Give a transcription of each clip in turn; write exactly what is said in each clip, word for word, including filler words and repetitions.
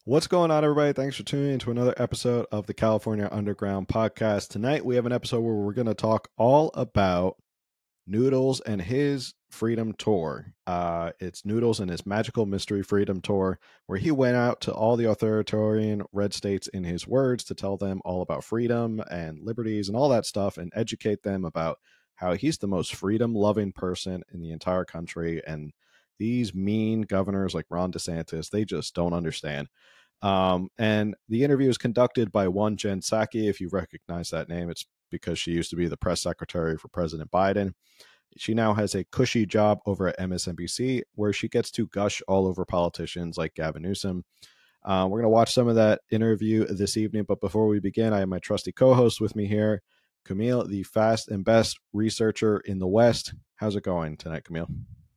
What's going on, everybody? Thanks for tuning in to another episode of the California Underground Podcast. Tonight, we have an episode where we're going to talk all about Noodles and his Freedom Tour. Uh, it's Noodles and his Magical Mystery Freedom Tour, where he went out to all the authoritarian red states, in his words, to tell them all about freedom and liberties and all that stuff and educate them about how he's the most freedom-loving person in the entire country. And these mean governors like Ron DeSantis, they just don't understand. Um, and the interview is conducted by one Jen Psaki. If you recognize that name, it's because she used to be the press secretary for President Biden. She now has a cushy job over at M S N B C, where she gets to gush all over politicians like Gavin Newsom. Uh, we're going to watch some of that interview this evening. But before we begin, I have my trusty co-host with me here, Camille, the fast and best researcher in the West. How's it going tonight, Camille?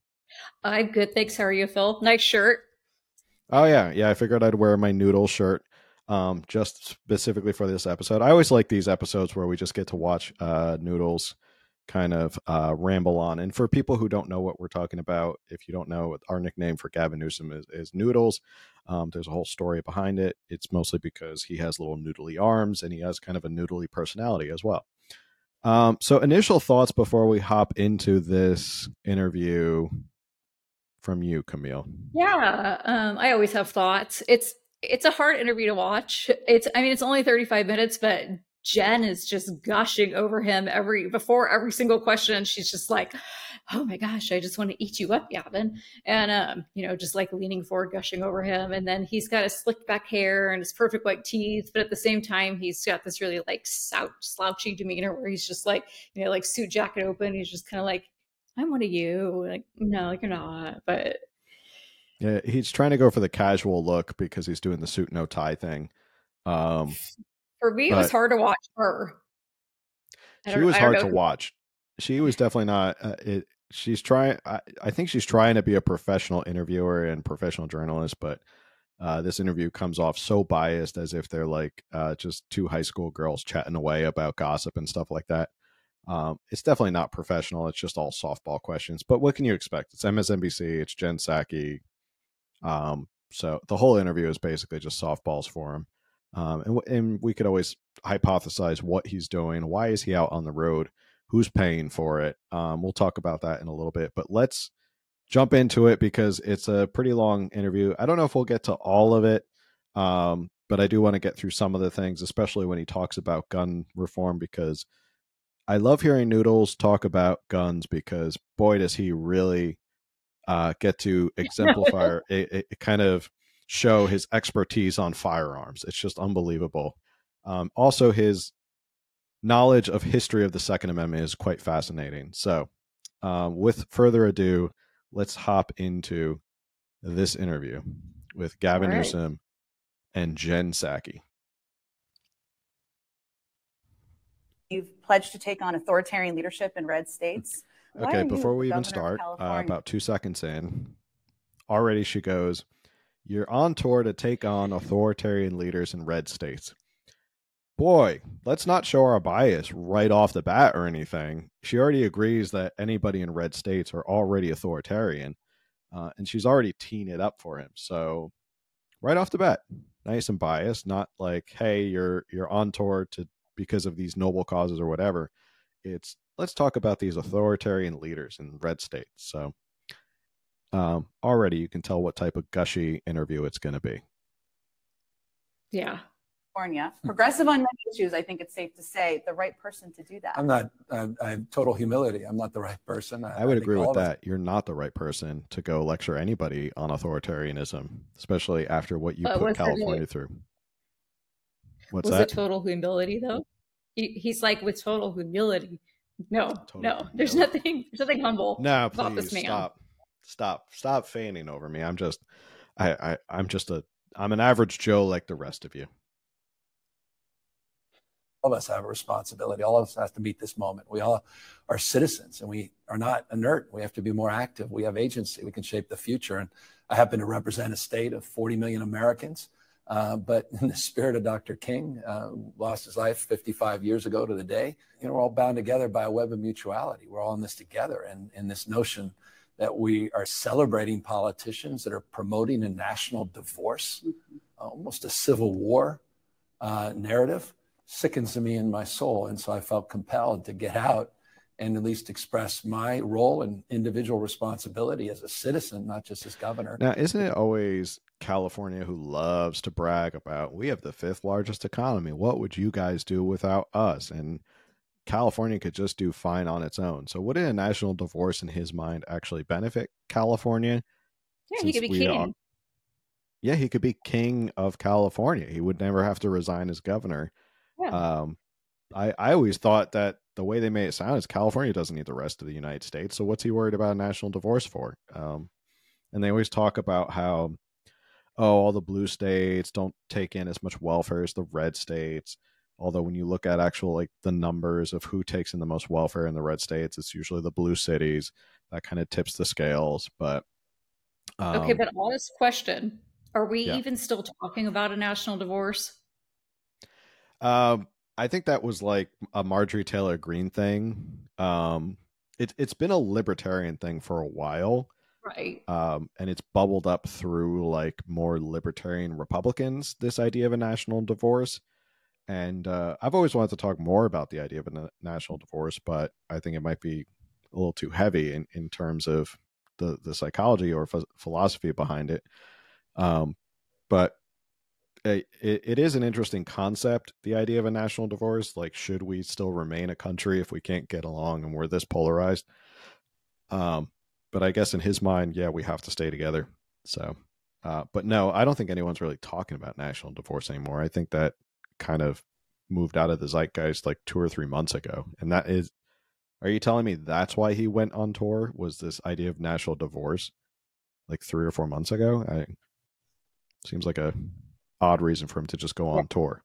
I'm good, thanks. How are you, Phil? Nice shirt. Oh, yeah. Yeah, I figured I'd wear my Noodle shirt um, just specifically for this episode. I always like these episodes where we just get to watch uh, Noodles kind of uh, ramble on. And for people who don't know what we're talking about, if you don't know, our nickname for Gavin Newsom is, is Noodles. Um, there's a whole story behind it. It's mostly because he has little noodly arms and he has kind of a noodly personality as well. Um, so initial thoughts before we hop into this interview from you, Camille. Yeah, um, I always have thoughts. It's it's a hard interview to watch. It's I mean it's only thirty-five minutes, but Jen is just gushing over him every before every single question. She's just like, "Oh my gosh, I just want to eat you up, Gavin," and um, you know, just like leaning forward, gushing over him. And then he's got his slicked back hair and his perfect white teeth, but at the same time, he's got this really like slouch, slouchy demeanor where he's just like, you know, like suit jacket open. He's just kind of like, I'm one of you. Like, no, like you're not. But Yeah, he's trying to go for the casual look because he's doing the suit no tie thing. Um, for me, it was hard to watch her. She was hard to watch. She was definitely not. Uh, it. She's trying. I, I think she's trying to be a professional interviewer and professional journalist, but uh, this interview comes off so biased, as if they're like uh, just two high school girls chatting away about gossip and stuff like that. Um, it's definitely not professional. It's just all softball questions. But what can you expect? It's M S N B C. It's Jen Psaki. Um, so the whole interview is basically just softballs for him. Um, and, and we could always hypothesize what he's doing. Why is he out on the road? Who's paying for it? Um, we'll talk about that in a little bit. But let's jump into it because it's a pretty long interview. I don't know if we'll get to all of it, um, but I do want to get through some of the things, especially when he talks about gun reform, because I love hearing Noodles talk about guns because, boy, does he really uh, get to exemplify a, a kind of show his expertise on firearms. It's just unbelievable. Um, also, his knowledge of history of the Second Amendment is quite fascinating. So, um, with further ado, let's hop into this interview with Gavin right. Newsom and Jen Psaki. You've pledged to take on authoritarian leadership in red states. Okay, before we even start, uh, about two seconds in, already she goes, "You're on tour to take on authoritarian leaders in red states." Boy, let's not show our bias right off the bat or anything. She already agrees that anybody in red states are already authoritarian, uh, and she's already teeing it up for him. So right off the bat, nice and biased, not like, hey, you're you're on tour to because of these noble causes or whatever. It's let's talk about these authoritarian leaders in red states. So um, already you can tell what type of gushy interview it's going to be. Yeah. California, progressive on many issues, I think it's safe to say, the right person to do that. I'm not, I, I have total humility. I'm not the right person. I, I would I agree with that. Us... You're not the right person to go lecture anybody on authoritarianism, especially after what you uh, put California through. What's was that? it total humility, though? He, he's like, with total humility. No, total no, humility. There's nothing, there's nothing humble no, about please, this man. Stop, stop, stop fanning over me. I'm just, I, I, I'm just a, I'm an average Joe like the rest of you. All of us have a responsibility. All of us have to meet this moment. We all are citizens and we are not inert. We have to be more active. We have agency. We can shape the future. And I happen to represent a state of forty million Americans. Uh, but in the spirit of Doctor King, uh, lost his life fifty-five years ago to the day, you know, we're all bound together by a web of mutuality. We're all in this together. And, and this notion that we are celebrating politicians that are promoting a national divorce, mm-hmm. almost a civil war uh, narrative, sickens me in my soul. And so I felt compelled to get out and at least express my role and individual responsibility as a citizen, not just as governor. Now, isn't it always California who loves to brag about, we have the fifth largest economy. What would you guys do without us? And California could just do fine on its own. So would a national divorce in his mind actually benefit California? Yeah, he could be king. Are, yeah, he could be king of California. He would never have to resign as governor. Yeah. Um, I, I always thought that the way they made it sound is California doesn't need the rest of the United States. So what's he worried about a national divorce for? Um, and they always talk about how, oh, all the blue states don't take in as much welfare as the red states. Although when you look at actual, like the numbers of who takes in the most welfare in the red states, it's usually the blue cities. That kind of tips the scales. But um, okay, but honest question: are we yeah. even still talking about a national divorce? Um, I think that was like a Marjorie Taylor Greene thing. Um, it, it's been a libertarian thing for a while. Right. Um, and it's bubbled up through like more libertarian Republicans, this idea of a national divorce. And uh, I've always wanted to talk more about the idea of a na- national divorce, but I think it might be a little too heavy in, in terms of the, the psychology or ph- philosophy behind it. Um, but it, it is an interesting concept, the idea of a national divorce. Like, should we still remain a country if we can't get along and we're this polarized? Um, but I guess in his mind, yeah, we have to stay together. So, uh, but no, I don't think anyone's really talking about national divorce anymore. I think that kind of moved out of the zeitgeist like two or three months ago. And that is, are you telling me that's why he went on tour, was this idea of national divorce like three or four months ago? I seems like a odd reason for him to just go on yeah. tour.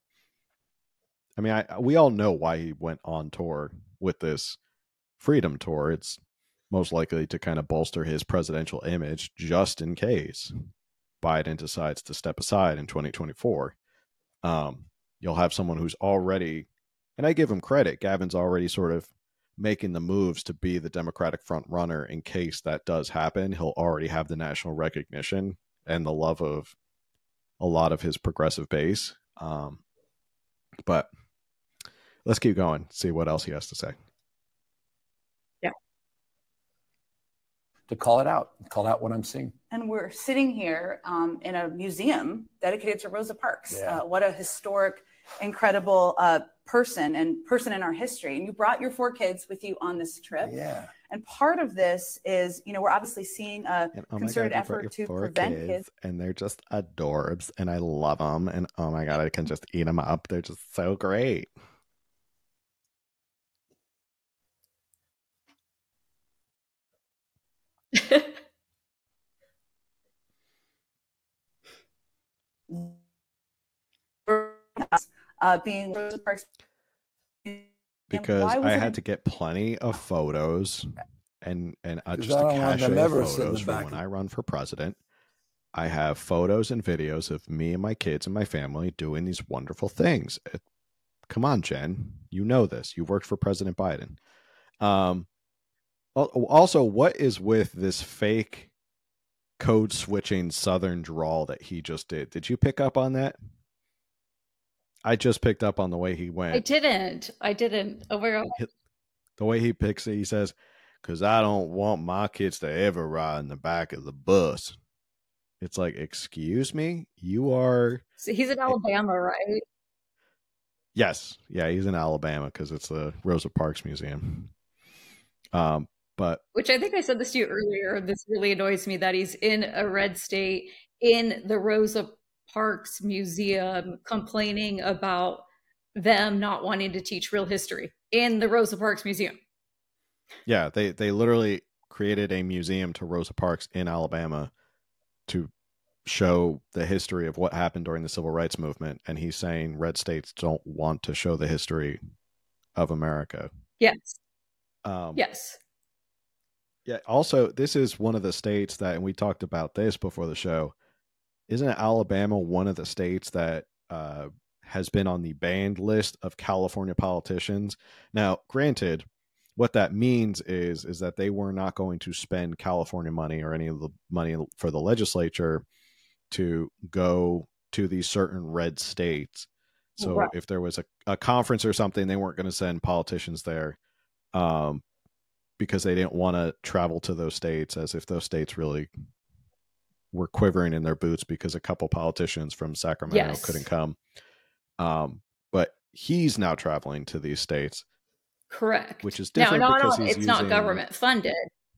I mean, I we all know why he went on tour with this Freedom Tour. It's most likely to kind of bolster his presidential image just in case Biden decides to step aside in twenty twenty-four. Um, you'll have someone who's already, and I give him credit, Gavin's already sort of making the moves to be the Democratic front runner in case that does happen. He'll already have the national recognition and the love of a lot of his progressive base. Um, but let's keep going, see what else he has to say. Yeah. To call it out, call out what I'm seeing. And we're sitting here um, in a museum dedicated to Rosa Parks. Yeah. Uh, what a historic, incredible uh, person and person in our history. And you brought your four kids with you on this trip. Yeah. And part of this is, you know, we're obviously seeing a and, oh concerted God, effort to prevent kids, kids. And they're just adorbs and I love them. And oh my God, I can just eat them up. They're just so great. uh, being Rosa Parks. Because I had it... to get plenty of photos and and uh, just a cache of photos from when I run for president. I have photos and videos of me and my kids and my family doing these wonderful things. It, come on, Jen, you know this. You worked for President Biden. Um, also, what is with this fake code switching Southern drawl that he just did? Did you pick up on that? I just picked up on the way he went. I didn't. I didn't. Oh, where... The way he picks it, he says, because I don't want my kids to ever ride in the back of the bus. It's like, excuse me? You are... So he's in Alabama, right? Yes. Yeah, he's in Alabama because it's the Rosa Parks Museum. Um, but Which I think I said this to you earlier. This really annoys me that he's in a red state in the Rosa Parks Museum complaining about them not wanting to teach real history in the Rosa Parks Museum. Yeah, they, they literally created a museum to Rosa Parks in Alabama to show the history of what happened during the civil rights movement. And he's saying red states don't want to show the history of America. Yes. Um, yes. Yeah. Also, this is one of the states that, and we talked about this before the show, isn't Alabama one of the states that uh, has been on the banned list of California politicians? Now, granted, what that means is is that they were not going to spend California money or any of the money for the legislature to go to these certain red states. So right. if there was a, a conference or something, they weren't going to send politicians there um, because they didn't want to travel to those states, as if those states really were quivering in their boots because a couple politicians from Sacramento yes. couldn't come. Um, but he's now traveling to these states. Correct. Which is different now, because no, he's it's using... not government funded.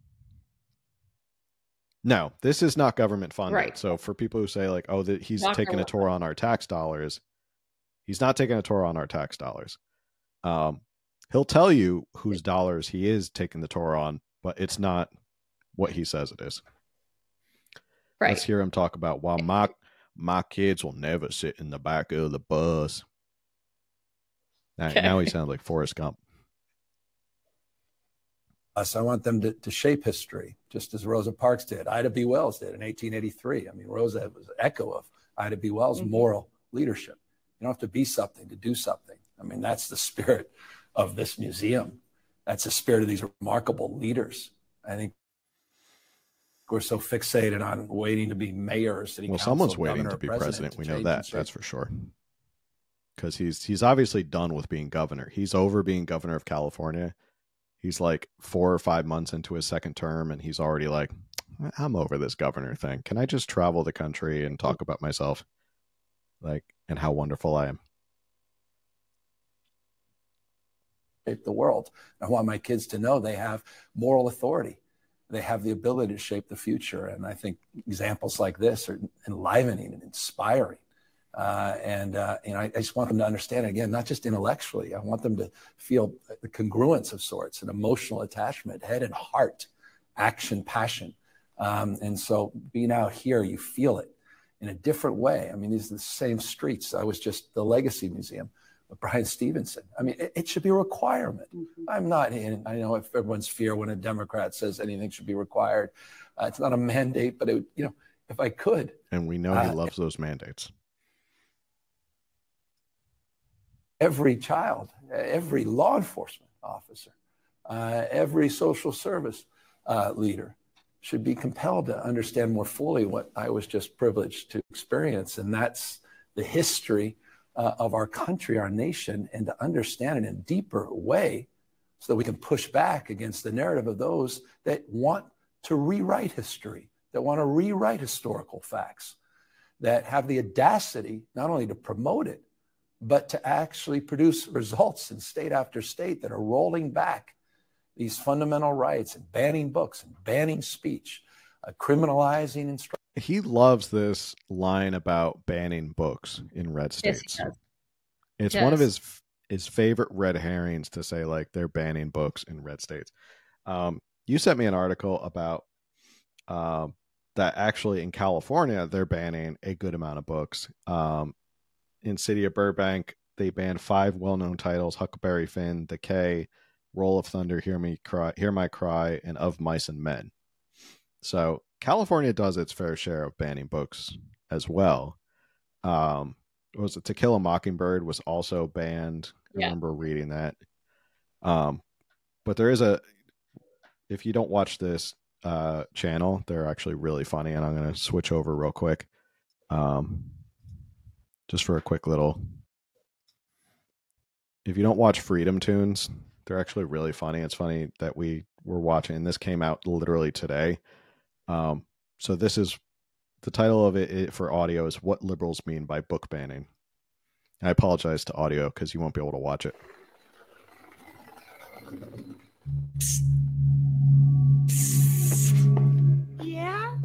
No, this is not government funded. Right. So for people who say like, oh, that he's not taking a tour on our tax dollars, he's not taking a tour on our tax dollars. Um, he'll tell you whose dollars he is taking the tour on, but it's not what he says it is. Right. Let's hear him talk about, well, my, my kids will never sit in the back of the bus. Now, okay. now he sounds like Forrest Gump. Us, I want them to, to shape history, just as Rosa Parks did. Ida B. Wells did in eighteen eighty-three. I mean, Rosa was an echo of Ida B. Wells' mm-hmm. moral leadership. You don't have to be something to do something. I mean, that's the spirit of this museum. That's the spirit of these remarkable leaders. I think we're so fixated on waiting to be mayor or city well, council. Well, someone's waiting to be president. president. We know that. That's for sure. Because he's he's obviously done with being governor. He's over being governor of California. He's like four or five months into his second term, and he's already like, I'm over this governor thing. Can I just travel the country and talk about myself, like, and how wonderful I am? Shape the world. I want my kids to know they have moral authority. They have the ability to shape the future. And I think examples like this are enlivening and inspiring. Uh, and, uh, you know, I, I just want them to understand, again, not just intellectually. I want them to feel the congruence of sorts, an emotional attachment, head and heart, action, passion. Um, and so being out here, you feel it in a different way. I mean, these are the same streets. I was just the Legacy Museum with Brian Stevenson. I mean, it, it should be a requirement. Mm-hmm. I'm not in, I know if everyone's fear when a Democrat says anything should be required. Uh, it's not a mandate, but it, you know, if I could. And we know he uh, loves those mandates. Every child, every law enforcement officer, uh, every social service uh, leader should be compelled to understand more fully what I was just privileged to experience. And that's the history uh, of our country, our nation, and to understand it in a deeper way so that we can push back against the narrative of those that want to rewrite history, that want to rewrite historical facts, that have the audacity not only to promote it, but to actually produce results in state after state that are rolling back these fundamental rights and banning books and banning speech, uh, criminalizing instruction. He loves this line about banning books in red states. Yes, it's yes. one of his his favorite red herrings to say, like, they're banning books in red states. Um, you sent me an article about um, that actually in California, they're banning a good amount of books. Um, in city of Burbank, they banned five well-known titles: Huckleberry Finn, The K, Roll of Thunder, Hear Me Cry, Hear My Cry, and Of Mice and Men. So California does its fair share of banning books as well. Um, was it To Kill a Mockingbird was also banned? I yeah. remember reading that. Um, but there is a, if you don't watch this uh, channel, they're actually really funny, and I'm going to switch over real quick. Um, Just for a quick little, if you don't watch Freedom Tunes, they're actually really funny. It's funny that we were watching, and this came out literally today. Um, so this is, the title of it, it for audio is What Liberals Mean by Book Banning. I apologize to audio because you won't be able to watch it. Yeah?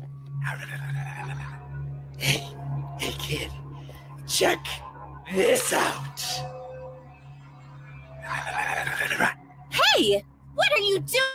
Hey, hey kid. Check this out. Hey, what are you doing?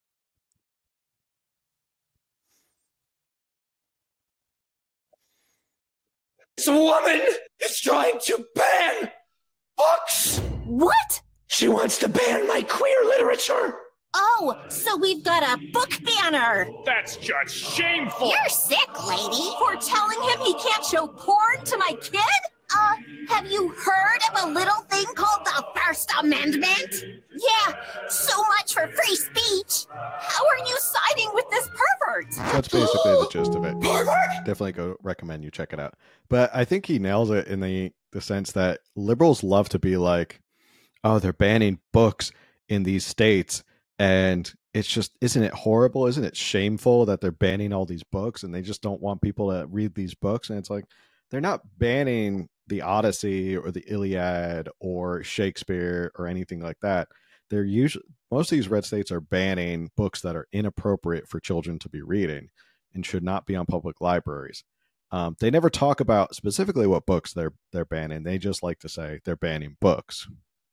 This woman is trying to ban books. What? She wants to ban my queer literature. Oh, so we've got a book banner. That's just shameful. You're sick, lady, for telling him he can't show porn to my kid? Uh, have you heard of a little thing called the First Amendment? Yeah, so much for free speech. How are you siding with this pervert? That's basically the gist of it. Pervert? Definitely go recommend you check it out. But I think he nails it in the, the sense that liberals love to be like, oh, they're banning books in these states. And it's just, isn't it horrible? Isn't it shameful that they're banning all these books and they just don't want people to read these books? And it's like, they're not banning the Odyssey or the Iliad or Shakespeare or anything like that. They're usually, most of these red states are banning books that are inappropriate for children to be reading and should not be on public libraries. Um, they never talk about specifically what books they're they're banning. They just like to say they're banning books.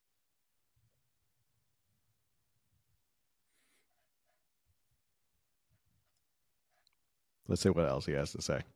Let's see what else he has to say.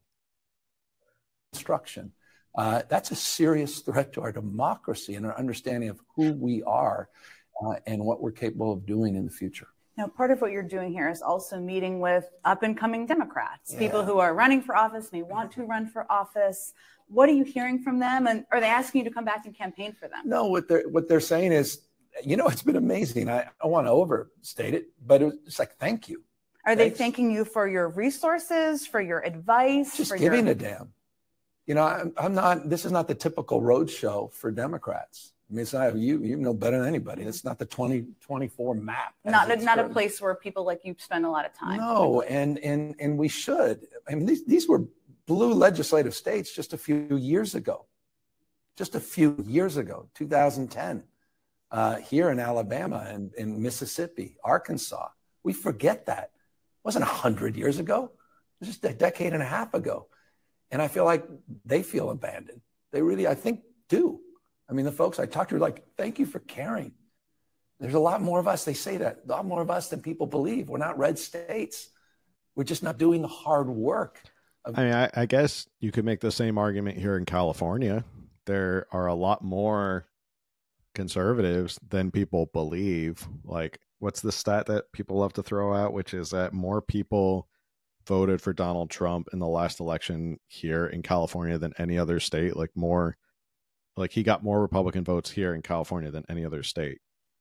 Instruction. Uh, that's a serious threat to our democracy and our understanding of who we are uh, and what we're capable of doing in the future. Now, part of what you're doing here is also meeting with up-and-coming Democrats, Yeah. people who are running for office, may want to run for office. What are you hearing from them? And are they asking you to come back and campaign for them? No, what they're what they're saying is, you know, it's been amazing. I, I want to overstate it, but it was, it's like, thank you. Are they Thanks. thanking you for your resources, for your advice? Just for giving your... a damn. You know, I'm, I'm not, this is not the typical roadshow for Democrats. I mean, it's not, you, you know better than anybody. It's not the twenty twenty-four map. Not, as it's not a termed. place where people like you spend a lot of time. No, and, and, and we should. I mean, these, these were blue legislative states just a few years ago. Just a few years ago, two thousand ten, uh, here in Alabama and in Mississippi, Arkansas. We forget that. It wasn't one hundred years ago. It was just a decade and a half ago. And I feel like they feel abandoned. They really, I think, do. I mean, the folks I talked to are like, thank you for caring. There's a lot more of us. They say that, a lot more of us than people believe. We're not red states. We're just not doing the hard work. Of- I mean, I, I guess you could make the same argument here in California. There are a lot more conservatives than people believe. Like, what's the stat that people love to throw out, which is that more people voted for Donald Trump in the last election here in California than any other state. Like more, like he got more Republican votes here in California than any other state,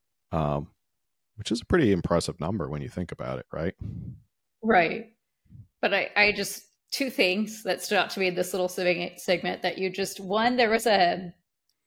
um, which is a pretty impressive number when you think about it, right? Right. But I, I just, two things that stood out to me in this little segment that you just, one, there was a,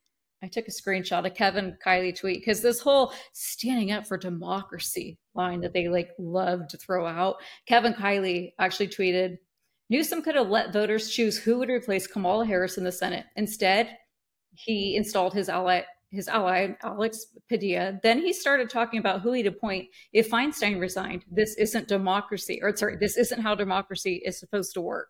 I took a screenshot of Kevin Kiley tweet because this whole standing up for democracy line that they like love to throw out. Kevin Kiley actually tweeted, Newsom could have let voters choose who would replace Kamala Harris in the Senate. Instead, he installed his ally, his ally, Alex Padilla. Then he started talking about who he'd appoint if Feinstein resigned. This isn't democracy, or sorry, this isn't how democracy is supposed to work.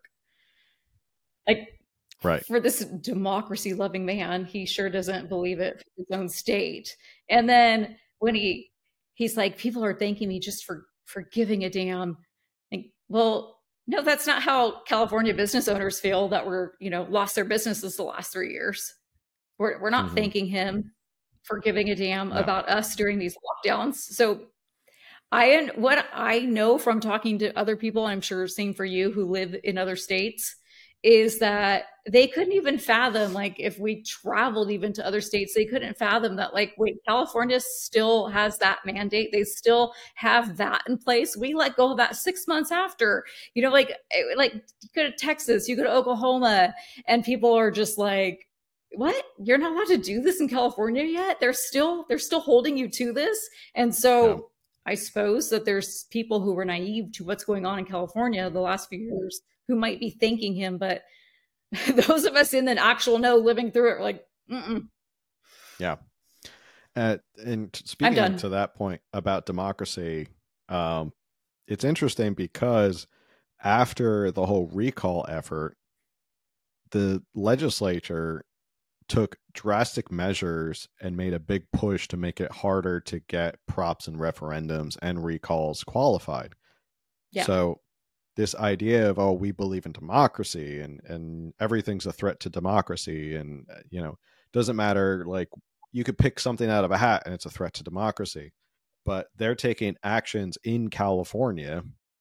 Like, right. For this democracy loving man, he sure doesn't believe it for his own state. And then when he he's like, people are thanking me just for for giving a damn. Like, well, no, that's not how California business owners feel that were, you know, lost their businesses the last three years. We're we're not mm-hmm. thanking him for giving a damn no. about us during these lockdowns. So I what I know from talking to other people, I'm sure same for you who live in other states, is that they couldn't even fathom, like if we traveled even to other states, they couldn't fathom that, like, wait, California still has that mandate. They still have that in place. We let go of that six months after, you know, like, like you go to Texas, you go to Oklahoma, and people are just like, what? You're not allowed to do this in California yet? They're still, they're still holding you to this. And so yeah. I suppose that there's people who were naive to what's going on in California the last few years who might be thanking him, but those of us in the actual know living through it are like, mm-mm. Yeah. Uh, and speaking to that point about democracy, um, it's interesting because after the whole recall effort, the legislature took drastic measures and made a big push to make it harder to get props and referendums and recalls qualified. Yeah. So this idea of, oh, we believe in democracy and, and everything's a threat to democracy. And, you know, doesn't matter. Like, you could pick something out of a hat and it's a threat to democracy, but they're taking actions in California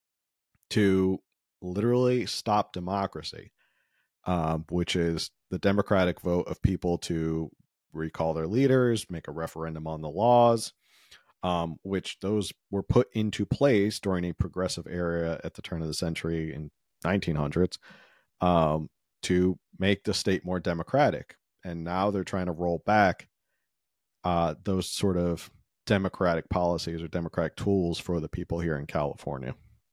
to literally stop democracy, um, which is the democratic vote of people to recall their leaders, make a referendum on the laws, um, which those were put into place during a progressive era at the turn of the century in nineteen hundreds, um, to make the state more democratic. And now they're trying to roll back uh, those sort of democratic policies or democratic tools for the people here in California.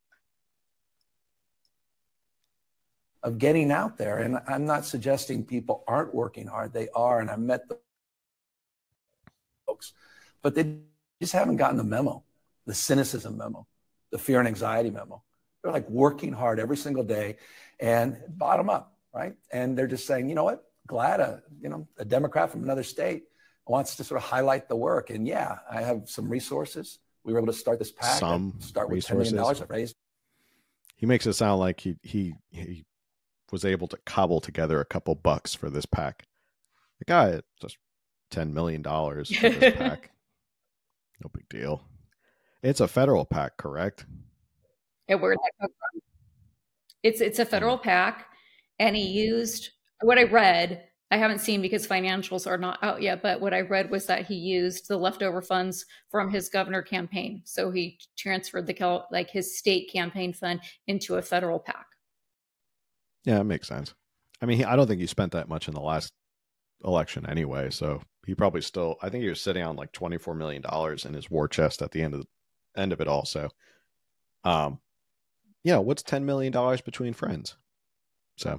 Of getting out there. And I'm not suggesting people aren't working hard. They are. And I met the folks, but they just haven't gotten the memo, the cynicism memo, the fear and anxiety memo. They're like working hard every single day and bottom up, right? And they're just saying, you know what, glad a, you know, a Democrat from another state wants to sort of highlight the work. And yeah, I have some resources. We were able to start this PAC. Some start with resources. ten million dollars. I raised. He makes it sound like he, he, he was able to cobble together a couple bucks for this PAC. The guy, just ten million dollars for this PAC. No big deal. It's a federal PAC, correct? Yeah, where did that come from? It's it's a federal PAC, and he used what I read. I haven't seen because financials are not out yet, but what I read was that he used the leftover funds from his governor campaign. So he transferred the like his state campaign fund into a federal PAC. Yeah, it makes sense. I mean, he, I don't think he spent that much in the last election anyway. So he probably still, I think he was sitting on like twenty-four million dollars in his war chest at the end of the end of it all. So, um, yeah, what's ten million dollars between friends? So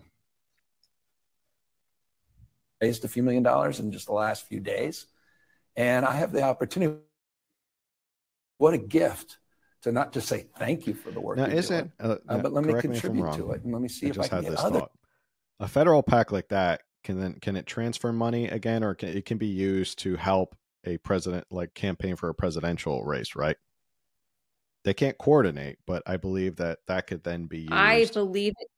raised a few million dollars in just the last few days. And I have the opportunity. What a gift to not just say thank you for the work. Now, is it, uh, uh, but let me contribute me to it. And let me see I if just I can had get this other. thought. A federal PAC like that, can then, can it transfer money again, or can, it can be used to help a president, like campaign for a presidential race, right? They can't coordinate, but I believe that that could then be used. I believe it.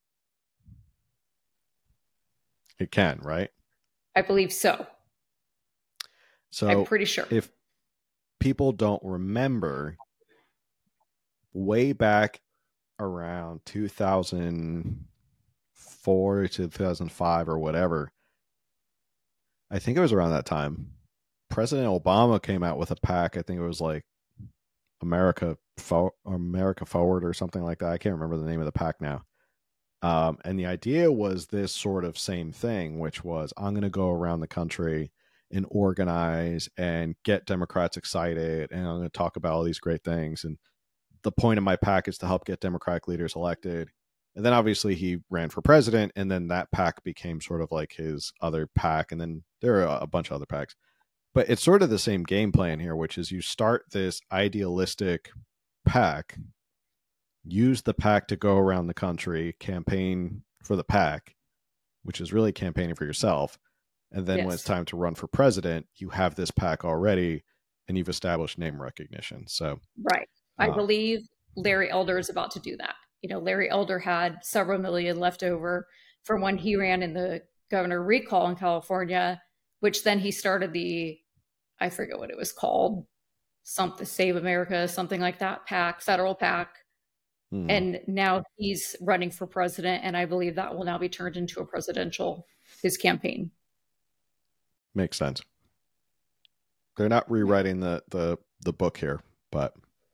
It can, right? I believe so. So I'm pretty sure. If people don't remember, way back around two thousand four to two thousand five or whatever, I think it was around that time, President Obama came out with a PAC. I think it was like America Fo- America Forward or something like that. I can't remember the name of the PAC now. Um, and the idea was this sort of same thing, which was, I'm going to go around the country and organize and get Democrats excited, and I'm going to talk about all these great things. And the point of my PAC is to help get Democratic leaders elected. And then obviously he ran for president, and then that PAC became sort of like his other PAC. And then there are a bunch of other PACs. But it's sort of the same game plan here, which is you start this idealistic PAC, use the PAC to go around the country, campaign for the PAC, which is really campaigning for yourself. And then yes. when it's time to run for president, you have this PAC already, and you've established name recognition. So, right. I uh, believe Larry Elder is about to do that. You know, Larry Elder had several million left over from when he ran in the governor recall in California, which then he started the, I forget what it was called, something Save America, something like that, PAC, federal PAC. Hmm. And now he's running for president, and I believe that will now be turned into a presidential, his campaign. Makes sense. They're not rewriting the the, the book here, but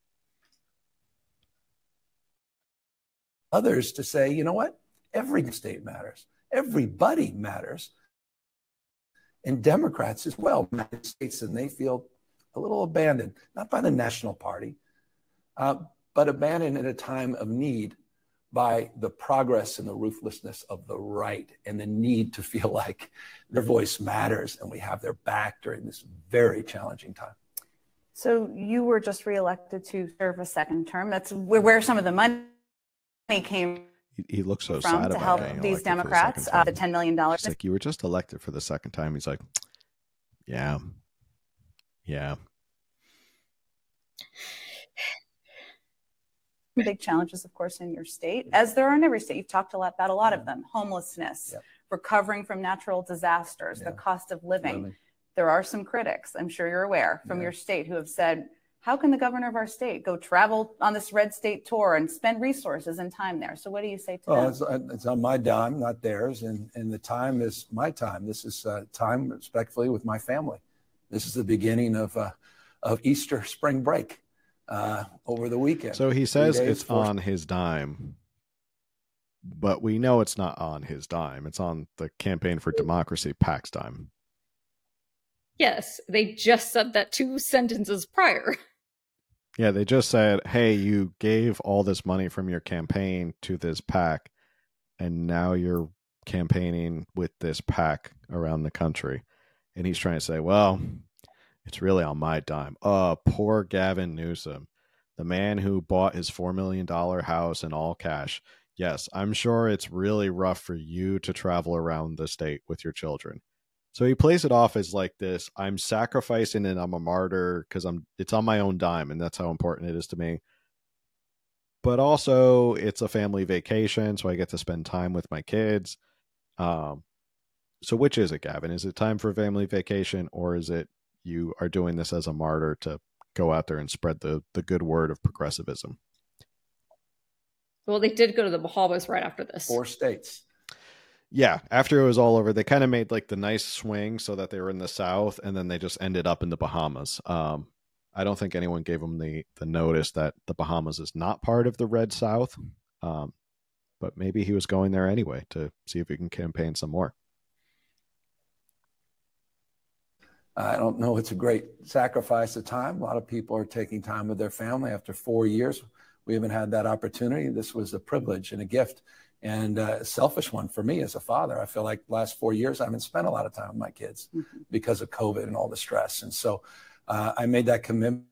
others to say, you know what? Every state matters. Everybody matters. And Democrats as well, United States, and they feel a little abandoned, not by the National Party, uh, but abandoned at a time of need by the progress and the ruthlessness of the right, and the need to feel like their voice matters and we have their back during this very challenging time. So you were just reelected to serve a second term. That's where, where some of the money came he, he looks so from sad to about help these Democrats. The, uh, the ten million dollars. It's like, you were just elected for the second time. He's like, yeah, yeah. Big challenges, of course, in your state, as there are in every state. You've talked a lot about a lot of them: homelessness, yep. recovering from natural disasters, yeah. the cost of living. Really? There are some critics, I'm sure you're aware, from yeah. your state who have said, how can the governor of our state go travel on this red state tour and spend resources and time there? So what do you say to well, them? It's, it's on my dime, not theirs. And, and the time is my time. This is uh, time, respectfully, with my family. This is the beginning of, uh, of Easter spring break uh, over the weekend. So he says days, it's four... on his dime, but we know it's not on his dime. It's on the Campaign for Democracy PAC's dime. Yes, they just said that two sentences prior. Yeah, they just said, hey, you gave all this money from your campaign to this PAC, and now you're campaigning with this PAC around the country. And he's trying to say, well, it's really on my dime. Oh, poor Gavin Newsom, the man who bought his four million dollars house in all cash. Yes, I'm sure it's really rough for you to travel around the state with your children. So he plays it off as like this, I'm sacrificing and I'm a martyr because I'm it's on my own dime, and that's how important it is to me. But also it's a family vacation, so I get to spend time with my kids. Um, so which is it, Gavin? Is it time for a family vacation, or is it you are doing this as a martyr to go out there and spread the, the good word of progressivism? Well, they did go to the Bahamas right after this. Four states. Yeah, after it was all over, they kind of made like the nice swing so that they were in the South, and then they just ended up in the Bahamas. Um, I don't think anyone gave them the, the notice that the Bahamas is not part of the Red South, um, but maybe he was going there anyway to see if he can campaign some more. I don't know. It's a great sacrifice of time. A lot of people are taking time with their family after four years. We haven't had that opportunity. This was a privilege and a gift. And uh, a selfish one for me as a father. I feel like the last four years, I haven't spent a lot of time with my kids mm-hmm. because of COVID and all the stress. And so uh, I made that commitment.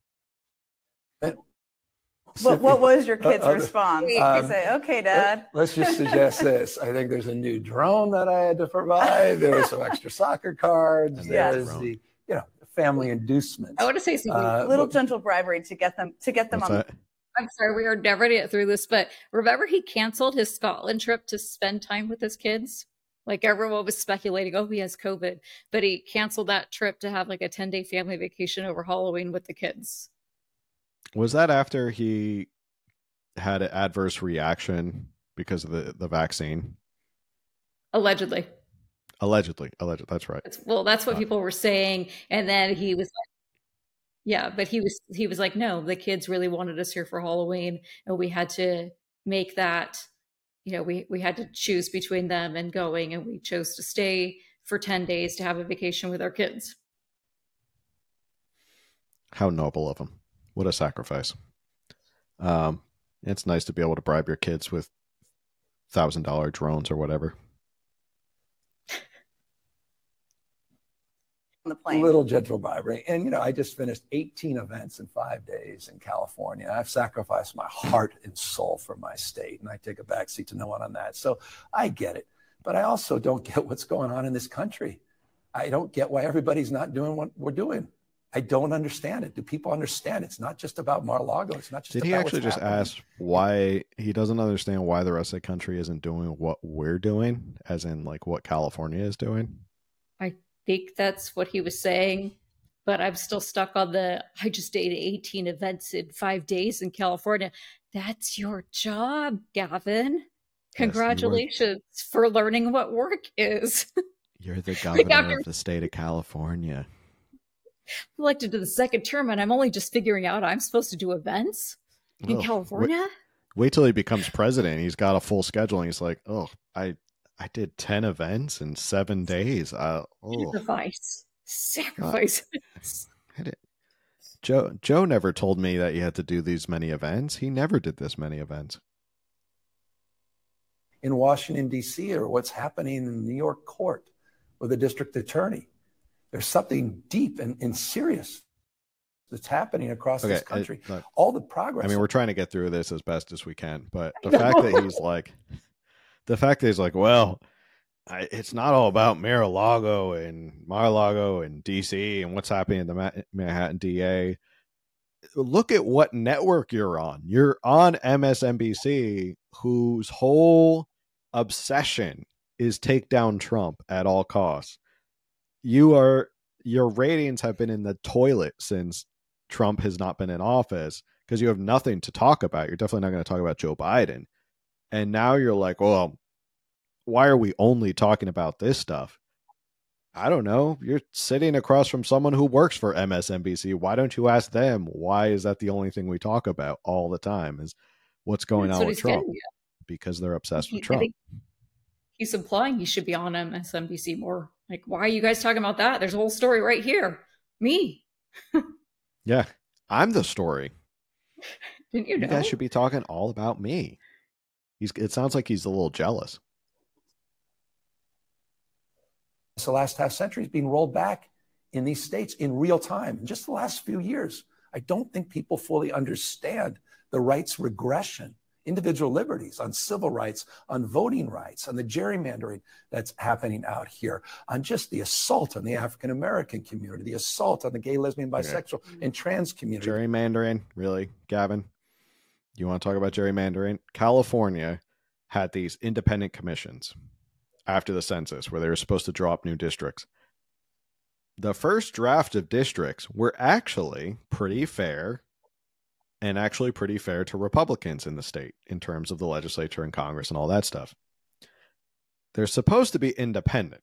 What, what was your kid's uh, response? Um, you say, okay, Dad. Let's just suggest this. I think there's a new drone that I had to provide. There were some extra soccer cards. Yes. There's the, you know, family inducements. I want to say something. Uh, little but, gentle bribery to get them to get them on that? the I'm sorry, we are never to get through this, but remember he canceled his Scotland trip to spend time with his kids? Like everyone was speculating, oh, he has COVID, but he canceled that trip to have like a ten-day family vacation over Halloween with the kids. Was that after he had an adverse reaction because of the, the vaccine? Allegedly. Allegedly. Allegedly. That's right. It's, well, that's what uh, people were saying. And then he was like, yeah, but he was he was like, no, the kids really wanted us here for Halloween, and we had to make that, you know, we, we had to choose between them and going, and we chose to stay for ten days to have a vacation with our kids. How noble of him. What a sacrifice. Um, it's nice to be able to bribe your kids with one thousand dollars drones or whatever. The plane. A little gentle bribery. And, you know, I just finished eighteen events in five days in California. I've sacrificed my heart and soul for my state, and I take a backseat to no one on that. So I get it. But I also don't get what's going on in this country. I don't get why everybody's not doing what we're doing. I don't understand it. Do people understand? It's not just about Mar-a-Lago. It's not just Did about he actually just happening. ask why he doesn't understand why the rest of the country isn't doing what we're doing, as in like what California is doing? I think that's what he was saying, but I'm still stuck on the, I just did eighteen events in five days in California. That's your job, Gavin. Congratulations yes, for learning what work is. You're the governor like after, of the state of California. Elected to the second term, and I'm only just figuring out I'm supposed to do events in oh, California. Wait, wait till he becomes president. He's got a full schedule, and he's like, oh, I I did ten events in seven days. Uh, oh. Sacrifice. Sacrifice. Uh, Joe Joe never told me that you had to do these many events. He never did this many events. In Washington, D C, or what's happening in the New York court with the district attorney. There's something deep and, and serious that's happening across okay, this country. I, look, All the progress. I mean, we're trying to get through this as best as we can, but the fact that he's like, the fact that he's like, well, I, it's not all about Mar-a-Lago and Mar-a-Lago and D C and what's happening in the Ma- Manhattan D A. Look at what network you're on. You're on M S N B C, whose whole obsession is take down Trump at all costs. You are, your ratings have been in the toilet since Trump has not been in office because you have nothing to talk about. You're definitely not going to talk about Joe Biden. And now you're like, well, why are we only talking about this stuff? I don't know. You're sitting across from someone who works for M S N B C. Why don't you ask them? Why is that the only thing we talk about all the time is what's going That's on what with Trump? Because they're obsessed he, with Trump. He's implying he should be on M S N B C more. Like, why are you guys talking about that? There's a whole story right here. Me. Yeah, I'm the story. Didn't you know? You guys should be talking all about me. He's. It sounds like he's a little jealous. The last half century is being rolled back in these states in real time. In just the last few years, I don't think people fully understand the rights regression, individual liberties, on civil rights, on voting rights, on the gerrymandering that's happening out here, on just the assault on the African-American community, the assault on the gay, lesbian, bisexual, okay. and trans community. Gerrymandering, really, Gavin? You want to talk about gerrymandering? California had these independent commissions after the census where they were supposed to draw up new districts. The first draft of districts were actually pretty fair and actually pretty fair to Republicans in the state in terms of the legislature and Congress and all that stuff. They're supposed to be independent.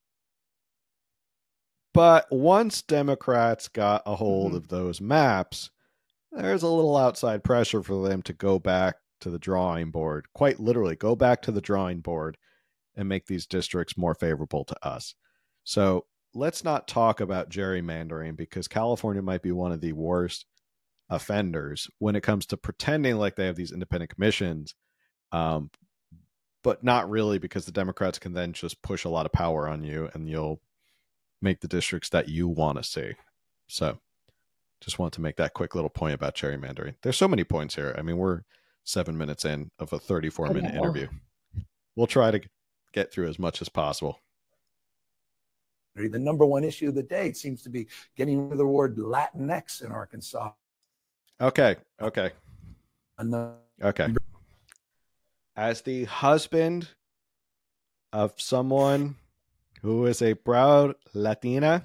But once Democrats got a hold mm-hmm. of those maps, there's a little outside pressure for them to go back to the drawing board, quite literally go back to the drawing board and make these districts more favorable to us. So let's not talk about gerrymandering because California might be one of the worst offenders when it comes to pretending like they have these independent commissions, um, but not really, because the Democrats can then just push a lot of power on you and you'll make the districts that you want to see. So just want to make that quick little point about gerrymandering. There's so many points here. I mean, we're seven minutes in of a thirty-four minute oh, interview. We'll try to get through as much as possible. The number one issue of the day seems to be getting rid of the word Latinx in Arkansas. Okay. Okay. The- okay. As the husband of someone who is a proud Latina,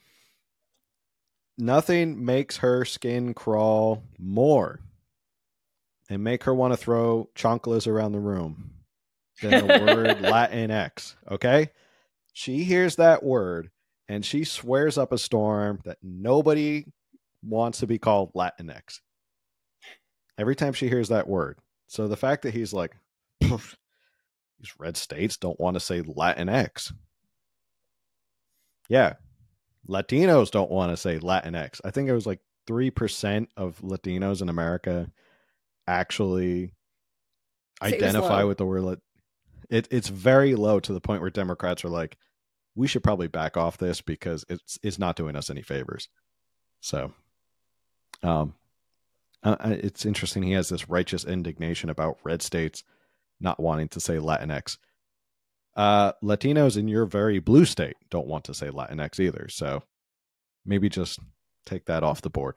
nothing makes her skin crawl more and make her want to throw chanclas around the room than the word Latinx. Okay. She hears that word and she swears up a storm that nobody wants to be called Latinx every time she hears that word. So the fact that he's like, these red states don't want to say Latinx. Yeah. Latinos don't want to say Latinx. I think it was like three percent of Latinos in America actually identify with the word. It, it's very low, to the point where Democrats are like, we should probably back off this because it's it's not doing us any favors. So um, uh, it's interesting. He has this righteous indignation about red states not wanting to say Latinx. Uh, Latinos in your very blue state don't want to say Latinx either. So maybe just take that off the board.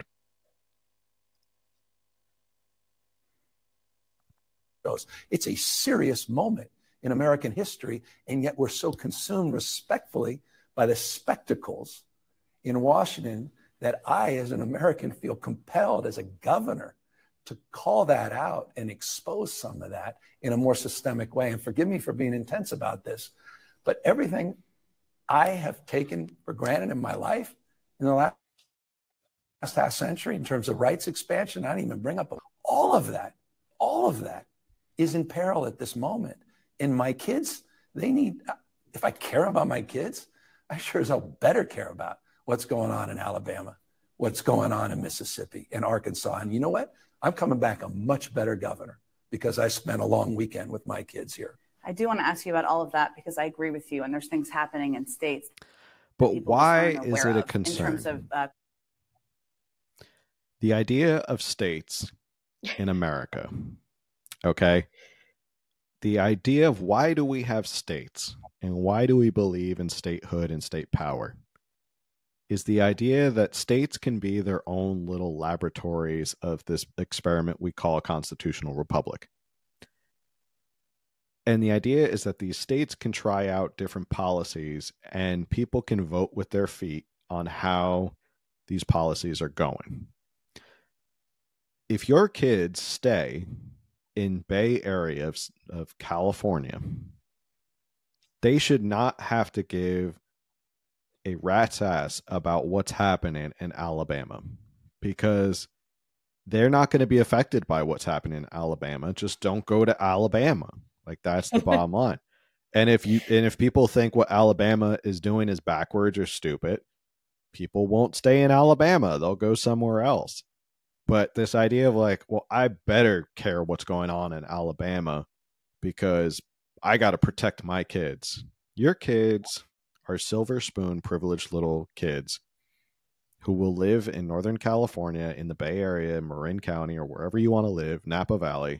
It's a serious moment in American history, and yet we're so consumed respectfully by the spectacles in Washington that I, as an American, feel compelled as a governor to call that out and expose some of that in a more systemic way. And forgive me for being intense about this, but everything I have taken for granted in my life in the last half century in terms of rights expansion, I didn't even bring up all of that, all of that is in peril at this moment. And my kids, they need, if I care about my kids, I sure as hell better care about what's going on in Alabama, what's going on in Mississippi and Arkansas. And you know what? I'm coming back a much better governor because I spent a long weekend with my kids here. I do want to ask you about all of that because I agree with you. And there's things happening in states. But why is it a concern? In terms of, uh... the idea of states in America, okay? The idea of why do we have states and why do we believe in statehood and state power is the idea that states can be their own little laboratories of this experiment we call a constitutional republic. And the idea is that these states can try out different policies and people can vote with their feet on how these policies are going. if your kids stay in Bay Area of, of California, they should not have to give a rat's ass about what's happening in Alabama, because they're not going to be affected by what's happening in Alabama. Just don't go to Alabama. Like, that's the bottom line. And if you and if people think what Alabama is doing is backwards or stupid, people won't stay in Alabama. They'll go somewhere else. But this idea of like, well, I better care what's going on in Alabama because I got to protect my kids. Your kids are silver spoon privileged little kids who will live in Northern California, in the Bay Area, Marin County, or wherever you want to live, Napa Valley,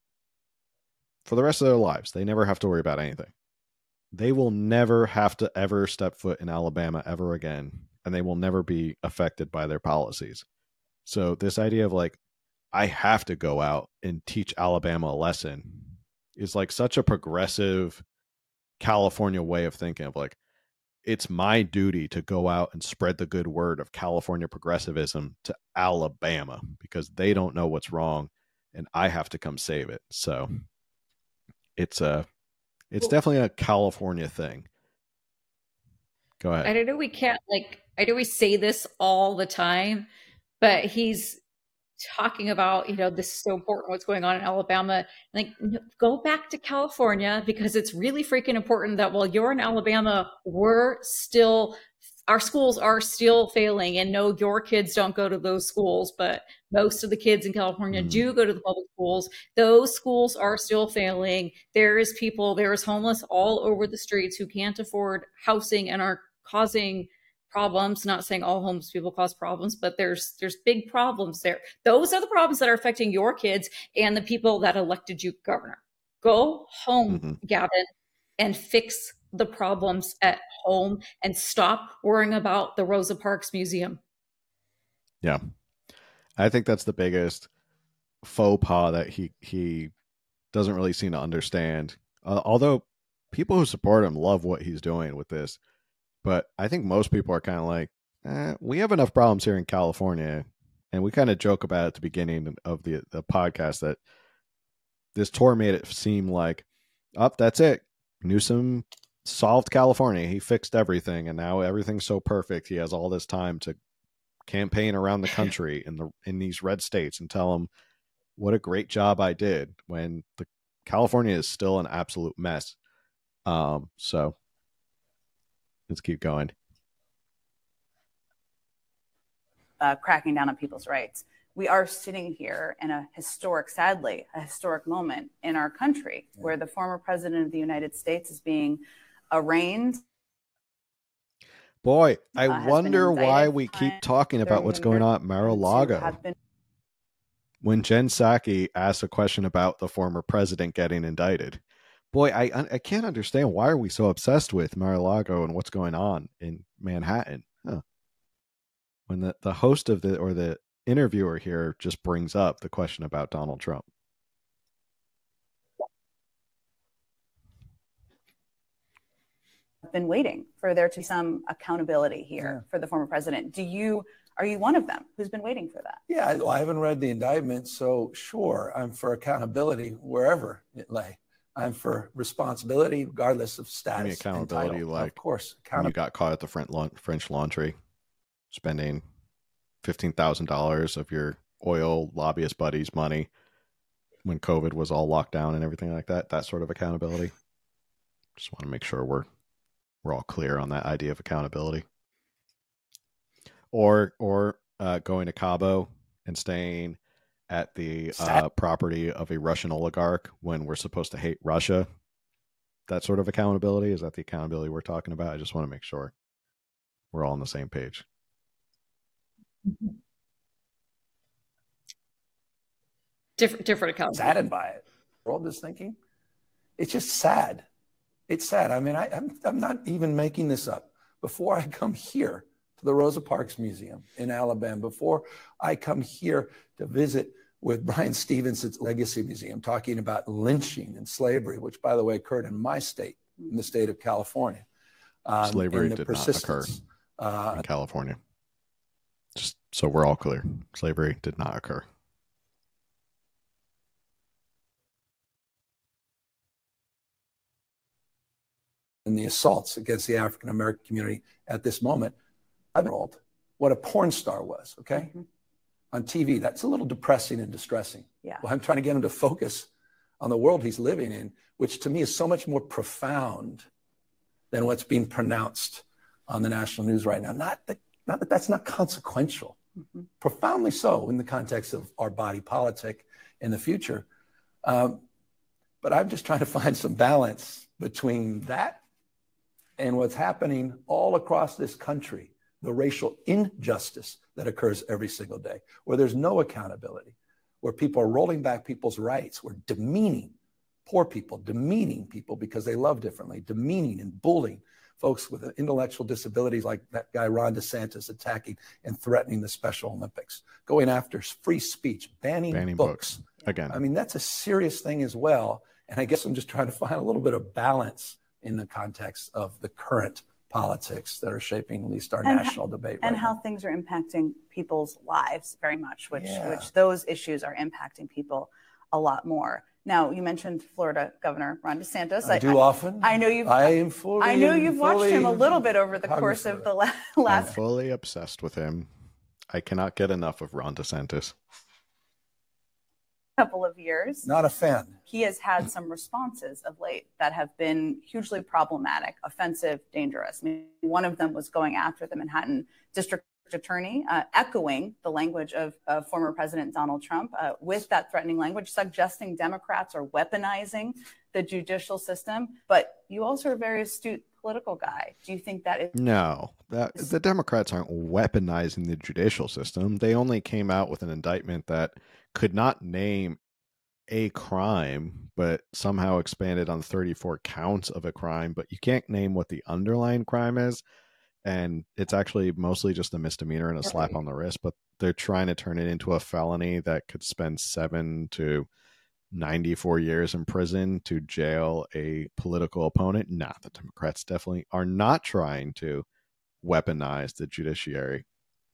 for the rest of their lives. They never have to worry about anything. They will never have to ever step foot in Alabama ever again, and they will never be affected by their policies. So this idea of like, I have to go out and teach Alabama a lesson is like such a progressive California way of thinking of like, it's my duty to go out and spread the good word of California progressivism to Alabama because they don't know what's wrong and I have to come save it. So it's a, it's definitely a California thing. Go ahead. I don't know. We can't like, I know we say this all the time, but he's talking about, you know, this is so important, what's going on in Alabama. Like, go back to California because it's really freaking important that while you're in Alabama, we're still, our schools are still failing. And no, your kids don't go to those schools, but most of the kids in California mm. do go to the public schools. Those schools are still failing. There is people, there is homeless all over the streets who can't afford housing and are causing problems. Not saying all homeless people cause problems, but there's there's big problems there. Those are the problems that are affecting your kids and the people that elected you governor. Go home, mm-hmm. Gavin, and fix the problems at home and stop worrying about the Rosa Parks Museum. Yeah. I think that's the biggest faux pas that he he doesn't really seem to understand. Uh, although people who support him love what he's doing with this. But I think most people are kind of like, eh, we have enough problems here in California. And we kind of joke about at the beginning of the, the podcast that this tour made it seem like, oh, that's it. Newsom solved California. He fixed everything. And now everything's so perfect. He has all this time to campaign around the country in the in these red states and tell them what a great job I did when the California is still an absolute mess. Um, so let's keep going. Uh, cracking down on people's rights. We are sitting here in a historic, sadly, a historic moment in our country yeah. where the former president of the United States is being arraigned. Boy, I uh, wonder why we keep talking about what's going on at Mar-a-Lago. Been... When Jen Psaki asked a question about the former president getting indicted. Boy, I I can't understand why are we so obsessed with Mar-a-Lago and what's going on in Manhattan. Huh. When the, the host of the or the interviewer here just brings up the question about Donald Trump. I've been waiting for there to be some accountability here yeah. for the former president. Do you are you one of them who's been waiting for that? Yeah, I, well, I haven't read the indictment, so sure, I'm for accountability wherever it lay. I'm for responsibility, regardless of status. I mean, accountability, like, of course, when you got caught at the French Laundry, spending fifteen thousand dollars of your oil lobbyist buddies' money when COVID was all locked down and everything like that. That sort of accountability. Just want to make sure we're we're all clear on that idea of accountability. Or or uh, going to Cabo and staying at the uh, property of a Russian oligarch when we're supposed to hate Russia. That sort of accountability, is that the accountability we're talking about? I just want to make sure we're all on the same page. Different, different accountability. Saddened by it. We're all just thinking, it's just sad. It's sad. I mean, I, I'm, I'm not even making this up. Before I come here to the Rosa Parks Museum in Alabama, before I come here to visit with Brian Stevenson's Legacy Museum, talking about lynching and slavery, which, by the way, occurred in my state, in the state of California. Um, slavery did not occur uh, in California. Just so we're all clear, slavery did not occur. and the assaults against the African American community at this moment, I've been told what a porn star was, okay? Mm-hmm. On T V, that's a little depressing and distressing. Yeah. Well, I'm trying to get him to focus on the world he's living in, which to me is so much more profound than what's being pronounced on the national news right now. Not that, not that that's not consequential, mm-hmm. profoundly so in the context of our body politic in the future. Um, but I'm just trying to find some balance between that and what's happening all across this country, the racial injustice that occurs every single day, where there's no accountability, where people are rolling back people's rights, we're demeaning poor people, demeaning people because they love differently, demeaning and bullying folks with intellectual disabilities like that guy Ron DeSantis attacking and threatening the Special Olympics, going after free speech, banning, banning books. books. Again. I mean, that's a serious thing as well. And I guess I'm just trying to find a little bit of balance in the context of the current politics that are shaping at least our and national how, debate. And right how now. things are impacting people's lives very much, which, Yeah. which those issues are impacting people a lot more. Now, you mentioned Florida Governor Ron DeSantis. I, I do often. I know you've. I am fully. I know you've watched him a little bit over the course cognizant of the la- last I'm fully obsessed with him. I cannot get enough of Ron DeSantis. couple of years. Not a fan. He has had some responses of late that have been hugely problematic, offensive, dangerous. I mean, one of them was going after the Manhattan District Attorney, uh, echoing the language of uh, former President Donald Trump uh, with that threatening language, suggesting Democrats are weaponizing the judicial system. But you also are a very astute political guy. Do you think that is? No, that, the Democrats aren't weaponizing the judicial system. They only came out with an indictment that could not name a crime, but somehow expanded on thirty-four counts of a crime. But you can't name what the underlying crime is. And it's actually mostly just a misdemeanor and a slap on the wrist, but they're trying to turn it into a felony that could spend seven to ninety-four years in prison to jail a political opponent. Nah, the Democrats definitely are not trying to weaponize the judiciary.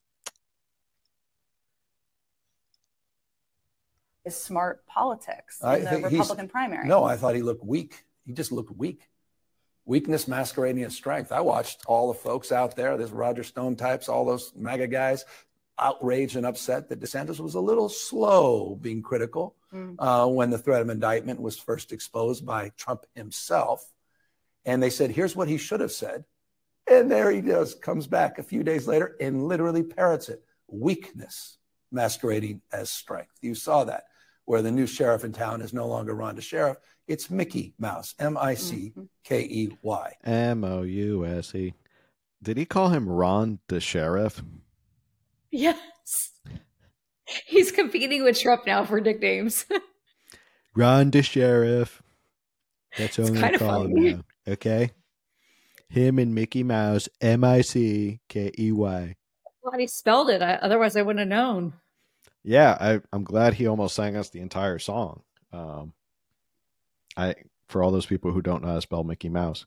Is smart politics in I the think Republican primary? No, I thought he looked weak. He just looked weak. Weakness masquerading as strength. I watched all the folks out there, this Roger Stone types, all those MAGA guys, outraged and upset that DeSantis was a little slow being critical mm. uh, when the threat of indictment was first exposed by Trump himself. And they said, here's what he should have said. And there he does, comes back a few days later and literally parrots it. Weakness masquerading as strength. You saw that, where the new sheriff in town is no longer Ron DeSheriff. It's Mickey Mouse, M I C K E Y. M O U S E. Did he call him Ron DeSheriff? Yes. He's competing with Trump now for nicknames. Ron DeSheriff. That's what It's I'm kind going to of call funny. him now. Okay? Him and Mickey Mouse, M I C K E Y. Glad he spelled it. I, otherwise, I wouldn't have known. Yeah, I, I'm glad he almost sang us the entire song. Um, I for all those people who don't know how to spell Mickey Mouse.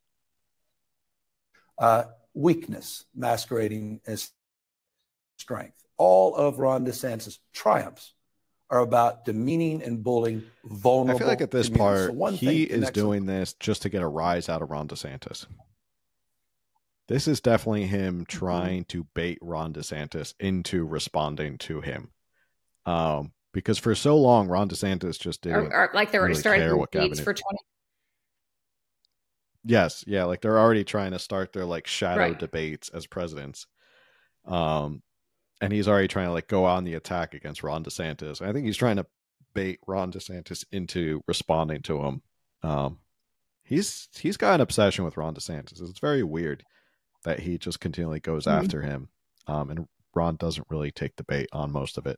Uh, weakness masquerading as strength. All of Ron DeSantis' triumphs are about demeaning and bullying vulnerable. I feel like at this communities. part, So one he thing is doing this just to get a rise out of Ron DeSantis. This is definitely him trying to bait Ron DeSantis into responding to him. Um, because for so long, Ron DeSantis just didn't Or, or like they're already really starting care what debates cabinet. for twenty. Yes, yeah, like they're already trying to start their like shadow Right. debates as presidents. Um, and he's already trying to like go on the attack against Ron DeSantis. I think he's trying to bait Ron DeSantis into responding to him. Um, he's he's got an obsession with Ron DeSantis. It's very weird that he just continually goes Mhm. after him. Um, and Ron doesn't really take the bait on most of it.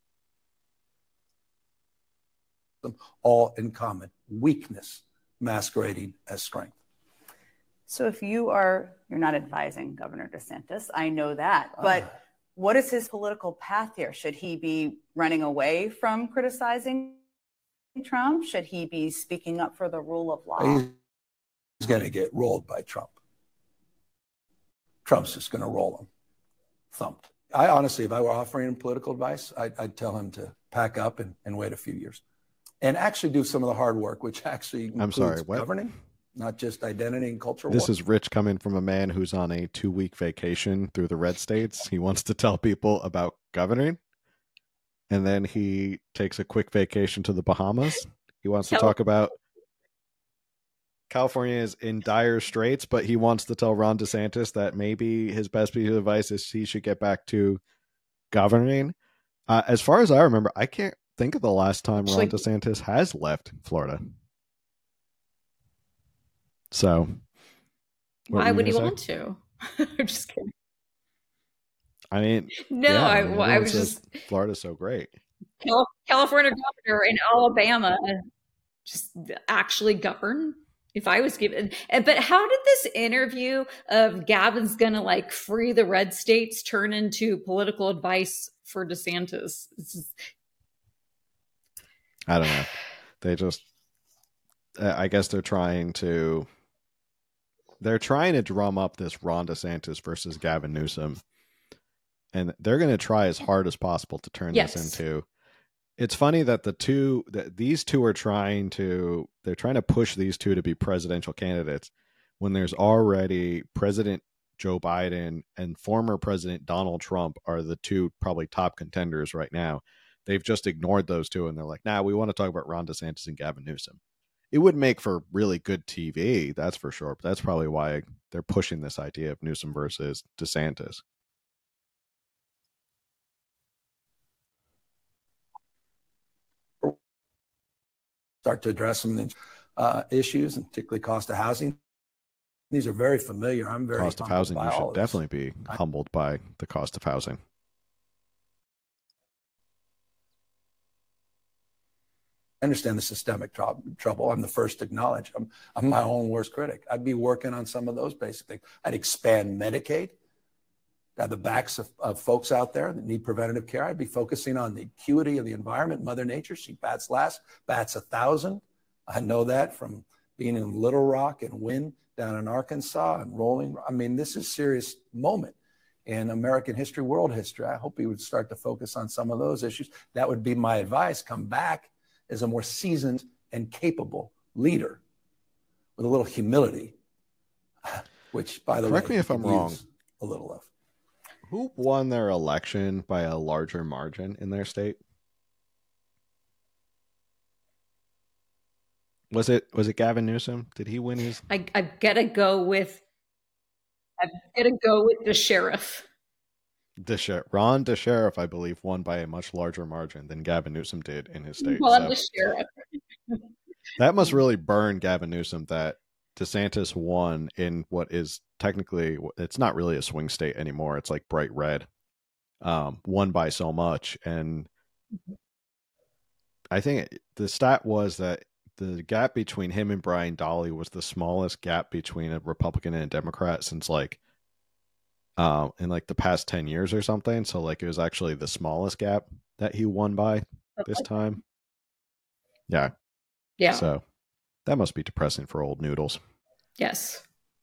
all in common. Weakness masquerading as strength. So if you are, you're not advising Governor DeSantis, I know that, but Ah. what is his political path here? Should he be running away from criticizing Trump? Should he be speaking up for the rule of law? He's, he's going to get rolled by Trump. Trump's just going to roll him. Thumped. I honestly, if I were offering him political advice, I'd, I'd tell him to pack up and, and wait a few years. And actually do some of the hard work, which actually includes I'm sorry, what? governing. not just identity and cultural. This war. is Rich coming from a man who's on a two-week vacation through the red states. He wants to tell people about governing, and then he takes a quick vacation to the Bahamas. He wants to talk about California is in dire straits, but he wants to tell Ron DeSantis that maybe his best piece of advice is he should get back to governing. Uh, as far as I remember, I can't think of the last time Ron DeSantis has left Florida. So, why would he say? want to? I'm just kidding. I mean, no, yeah, I, I, mean, I was just Florida's so great. California governor in Alabama just actually govern. If I was given, but how did this interview of Gavin's gonna like free the red states turn into political advice for DeSantis? Is... I don't know. They just, I guess they're trying to, they're trying to drum up this Ron DeSantis versus Gavin Newsom. And they're going to try as hard as possible to turn yes. this into. It's funny that the two, that these two are trying to, they're trying to push these two to be presidential candidates when there's already President Joe Biden and former President Donald Trump are the two probably top contenders right now. They've just ignored those two and they're like, nah, we want to talk about Ron DeSantis and Gavin Newsom. It would make for really good T V, that's for sure. But that's probably why they're pushing this idea of Newsom versus DeSantis. Start to address some uh, issues, and particularly cost of housing. These are very familiar. I'm very cost of housing. You should definitely be humbled by the cost of housing. I understand the systemic tr- trouble. I'm the first to acknowledge. I'm, I'm my own worst critic. I'd be working on some of those basic things. I'd expand Medicaid. Have the backs of, of folks out there that need preventative care. I'd be focusing on the acuity of the environment, Mother Nature. She bats last, bats a thousand. I know that from being in Little Rock and Wynn down in Arkansas and rolling. I mean, this is a serious moment in American history, world history. I hope he would start to focus on some of those issues. That would be my advice. Come back as a more seasoned and capable leader with a little humility, which, by the Correct way, me if I'm wrong, a little of. Who won their election by a larger margin in their state? Was it was it Gavin Newsom? Did he win his? I I gotta go with. I gotta go with the sheriff. The sheriff, Ron DeSheriff, I believe, won by a much larger margin than Gavin Newsom did in his state. Ron so. DeSheriff. That must really burn Gavin Newsom that DeSantis won in what is technically, it's not really a swing state anymore. It's like bright red, um, won by so much. And I think the stat was that the gap between him and Brian Dahle was the smallest gap between a Republican and a Democrat since like, um, in like the past ten years or something. So like, it was actually the smallest gap that he won by this time. Yeah. Yeah. So that must be depressing for old noodles. Yes.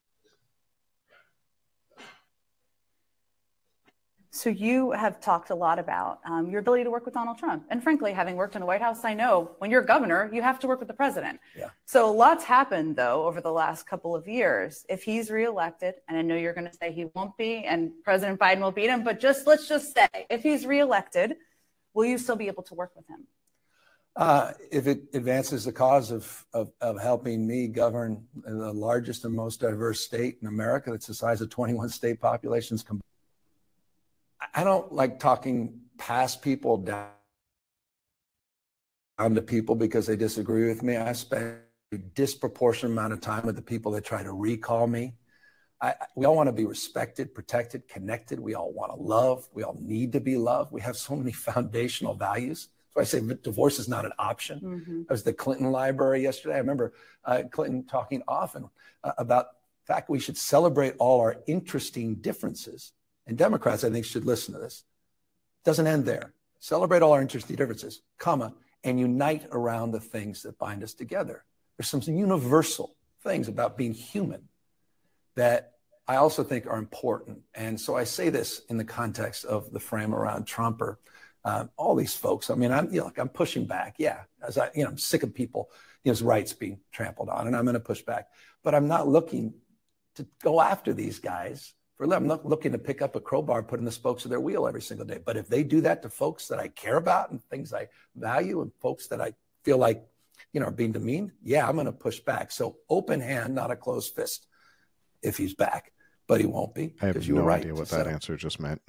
So you have talked a lot about um, your ability to work with Donald Trump. And frankly, having worked in the White House, I know when you're governor, you have to work with the president. Yeah. So lots happened, though, over the last couple of years. If he's reelected, and I know you're going to say he won't be, and President Biden will beat him, but just let's just say, if he's reelected, will you still be able to work with him? Uh, if it advances the cause of, of, of helping me govern the largest and most diverse state in America, that's the size of twenty-one state populations combined. I don't like talking past people down, down to people because they disagree with me. I spend a disproportionate amount of time with the people that try to recall me. I, we all want to be respected, protected, connected. We all want to love. We all need to be loved. We have so many foundational values. So I say divorce is not an option. Mm-hmm. I was at the Clinton Library yesterday. I remember uh, Clinton talking often uh, about the fact we should celebrate all our interesting differences. And Democrats, I think, should listen to this. It doesn't end there. Celebrate all our interesting differences, comma, and unite around the things that bind us together. There's some universal things about being human that I also think are important. And so I say this in the context of the frame around Trump or Um, all these folks. I mean, I'm you know, like I'm pushing back. Yeah, as I you know, I'm sick of people, you know, his rights being trampled on, and I'm going to push back. But I'm not looking to go after these guys. For I'm not looking to pick up a crowbar, put in the spokes of their wheel every single day. But if they do that to folks that I care about and things I value and folks that I feel like, you know, are being demeaned, yeah, I'm going to push back. So open hand, not a closed fist if he's back. But he won't be. I have you no were right idea what to that set answer just meant.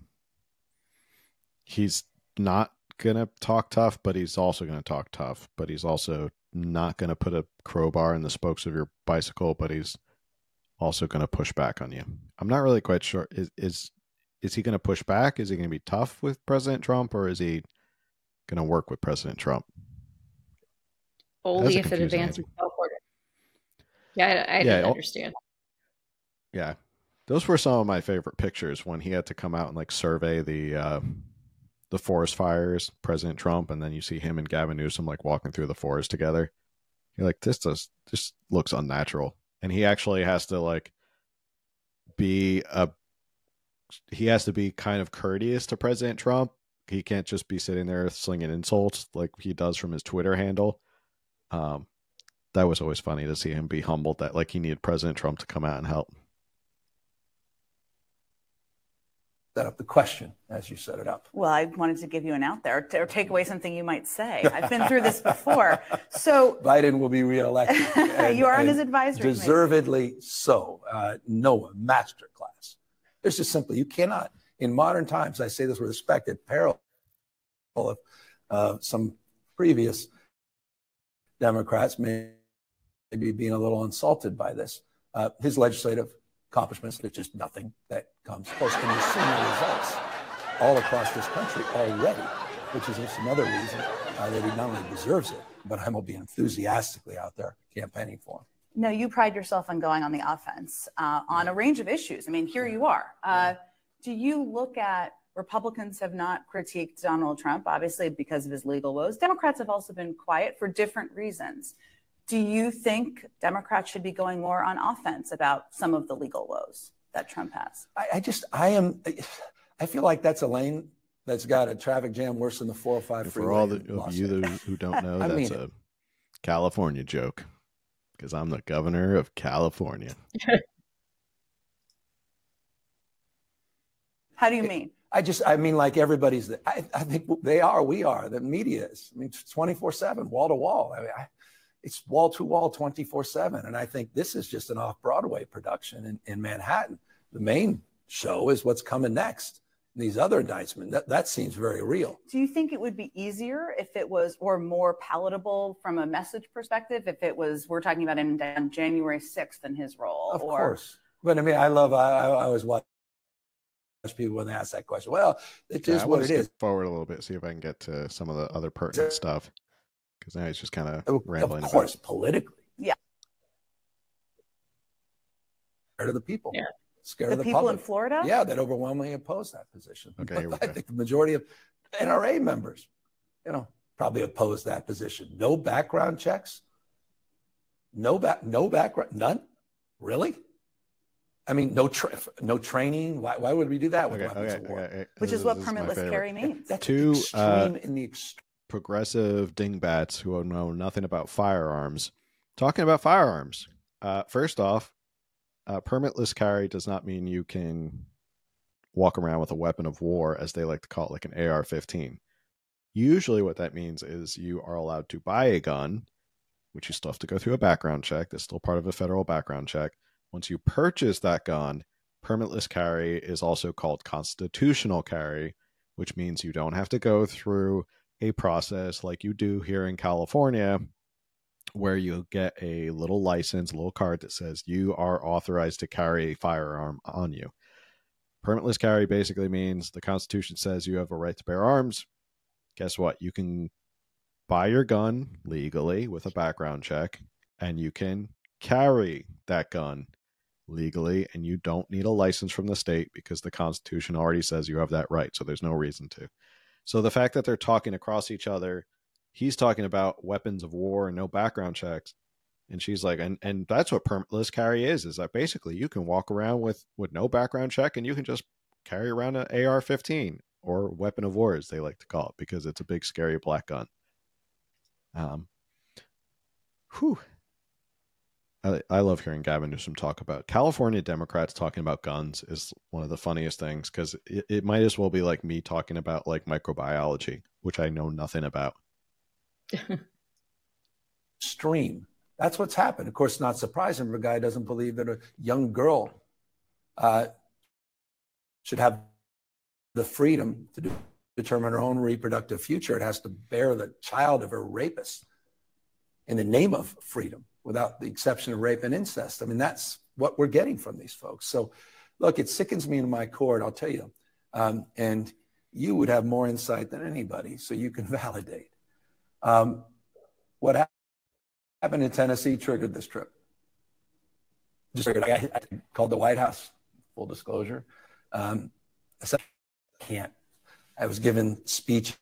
He's not going to talk tough, but he's also going to talk tough. But he's also not going to put a crowbar in the spokes of your bicycle, but he's also going to push back on you. I'm not really quite sure. Is is is he going to push back? Is he going to be tough with President Trump, or is he going to work with President Trump? Only if it advances California. Yeah, I, I yeah, didn't understand. Yeah, those were some of my favorite pictures when he had to come out and like survey the uh, the forest fires, President Trump, and then you see him and Gavin Newsom like walking through the forest together. You're like, this does this looks unnatural. And he actually has to like be a, he has to be kind of courteous to President Trump. He can't just be sitting there slinging insults like he does from his Twitter handle. Um, that was always funny to see him be humbled that like he needed President Trump to come out and help. Set up the question as you set it up. Well, I wanted to give you an out there or take away something you might say. I've been through this before. So Biden will be reelected. And, you are on his advisory deservedly committee. so. Uh, Noah, masterclass. It's just simply, you cannot, in modern times, I say this with respect, at peril of uh, some previous Democrats may be being a little insulted by this. Uh, his legislative accomplishments, there's just nothing that comes close. And you're seeing the results all across this country already, which is just another reason uh, that he not only deserves it, but I will be enthusiastically out there campaigning for him. No, you pride yourself on going on the offense uh, on a range of issues. I mean, here you are. Uh, do you look at Republicans have not critiqued Donald Trump, obviously because of his legal woes. Democrats have also been quiet for different reasons. Do you think Democrats should be going more on offense about some of the legal woes that Trump has? I, I just, I am, I feel like that's a lane that's got a traffic jam worse than the four oh five freeway. For all the, of you who, who don't know, that's mean a it. California joke because I'm the governor of California. How do you mean? I just, I mean, like everybody's, I, I think they are, we are, the media is. I mean, twenty-four seven, wall to wall. I mean, I, it's wall to wall, twenty-four seven. And I think this is just an off-Broadway production in, in Manhattan. The main show is what's coming next. These other indictments, that, that seems very real. Do you think it would be easier if it was, or more palatable from a message perspective, if it was, we're talking about him on January sixth in his role? Of or... course. But I mean, I love, I, I always watch people when they ask that question. Well, it is yeah, what it is. Forward a little bit, see if I can get to some of the other pertinent stuff. Because now he's just kind of rambling. Of course, about. politically. Yeah. Scared of the people. Yeah. Scared the of the people public. in Florida? Yeah, that overwhelmingly oppose that position. Okay, here we I go. think the majority of N R A members, you know, probably oppose that position. No background checks. No back, no background, none. Really? I mean, no tra- no training. Why, why would we do that with Okay, weapons okay, of war? okay, okay. Which This is what this my permitless favorite. carry means. That's Two, extreme uh, in the extreme. Progressive dingbats who know nothing about firearms talking about firearms. Uh, first off, uh, permitless carry does not mean you can walk around with a weapon of war, as they like to call it, like an A R fifteen. Usually what that means is you are allowed to buy a gun, which you still have to go through a background check. That's still part of a federal background check. Once you purchase that gun, permitless carry is also called constitutional carry, which means you don't have to go through a process like you do here in California, where you get a little license, a little card that says you are authorized to carry a firearm on you. Permitless carry basically means the Constitution says you have a right to bear arms. Guess what? You can buy your gun legally with a background check, and you can carry that gun legally, and you don't need a license from the state because the Constitution already says you have that right, so there's no reason to. So the fact that they're talking across each other, he's talking about weapons of war and no background checks, and she's like, and and that's what permitless carry is, is that basically you can walk around with with no background check and you can just carry around an A R fifteen. or weapon of war, as they like to call it, because it's a big, scary black gun. Um, whew. I, I love hearing Gavin Newsom talk about California Democrats talking about guns is one of the funniest things, because it, it might as well be like me talking about like microbiology, which I know nothing about. Stream. That's what's happened. Of course, not surprising if a guy doesn't believe that a young girl uh, should have the freedom to do, determine her own reproductive future. It has to bear the child of her rapist in the name of freedom, without the exception of rape and incest. I mean, that's what we're getting from these folks. So, look, it sickens me to my core, I'll tell you. Um, and you would have more insight than anybody, so you can validate. Um, what happened? happened in Tennessee triggered this trip. Just figured, I, I called the White House, full disclosure. Um, I said, I can't. I was given speech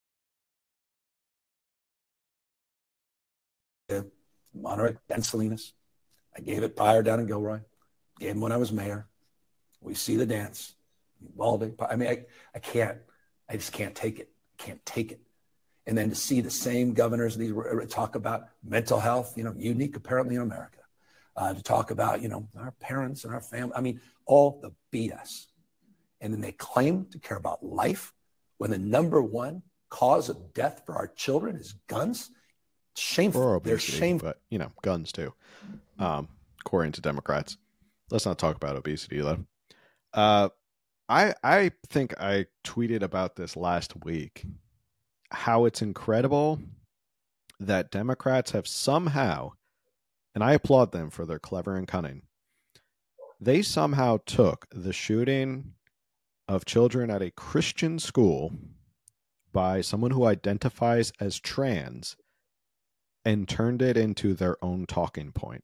to Monterey and Salinas. I gave it prior down in Gilroy. Gave him when I was mayor. We see the dance. Baldy. I mean, I, I can't. I just can't take it. I can't take it. And then to see the same governors, these talk about mental health, you know, unique apparently in America, uh, to talk about, you know, our parents and our family. I mean, all the B S. And then they claim to care about life when the number one cause of death for our children is guns. Shameful. Or obesity, They're shameful. But, you know, guns too, um, according to Democrats. Let's not talk about obesity, though. Uh, I I think I tweeted about this last week, how it's incredible that Democrats have somehow, and I applaud them for their clever and cunning, they somehow took the shooting of children at a Christian school by someone who identifies as trans and turned it into their own talking point.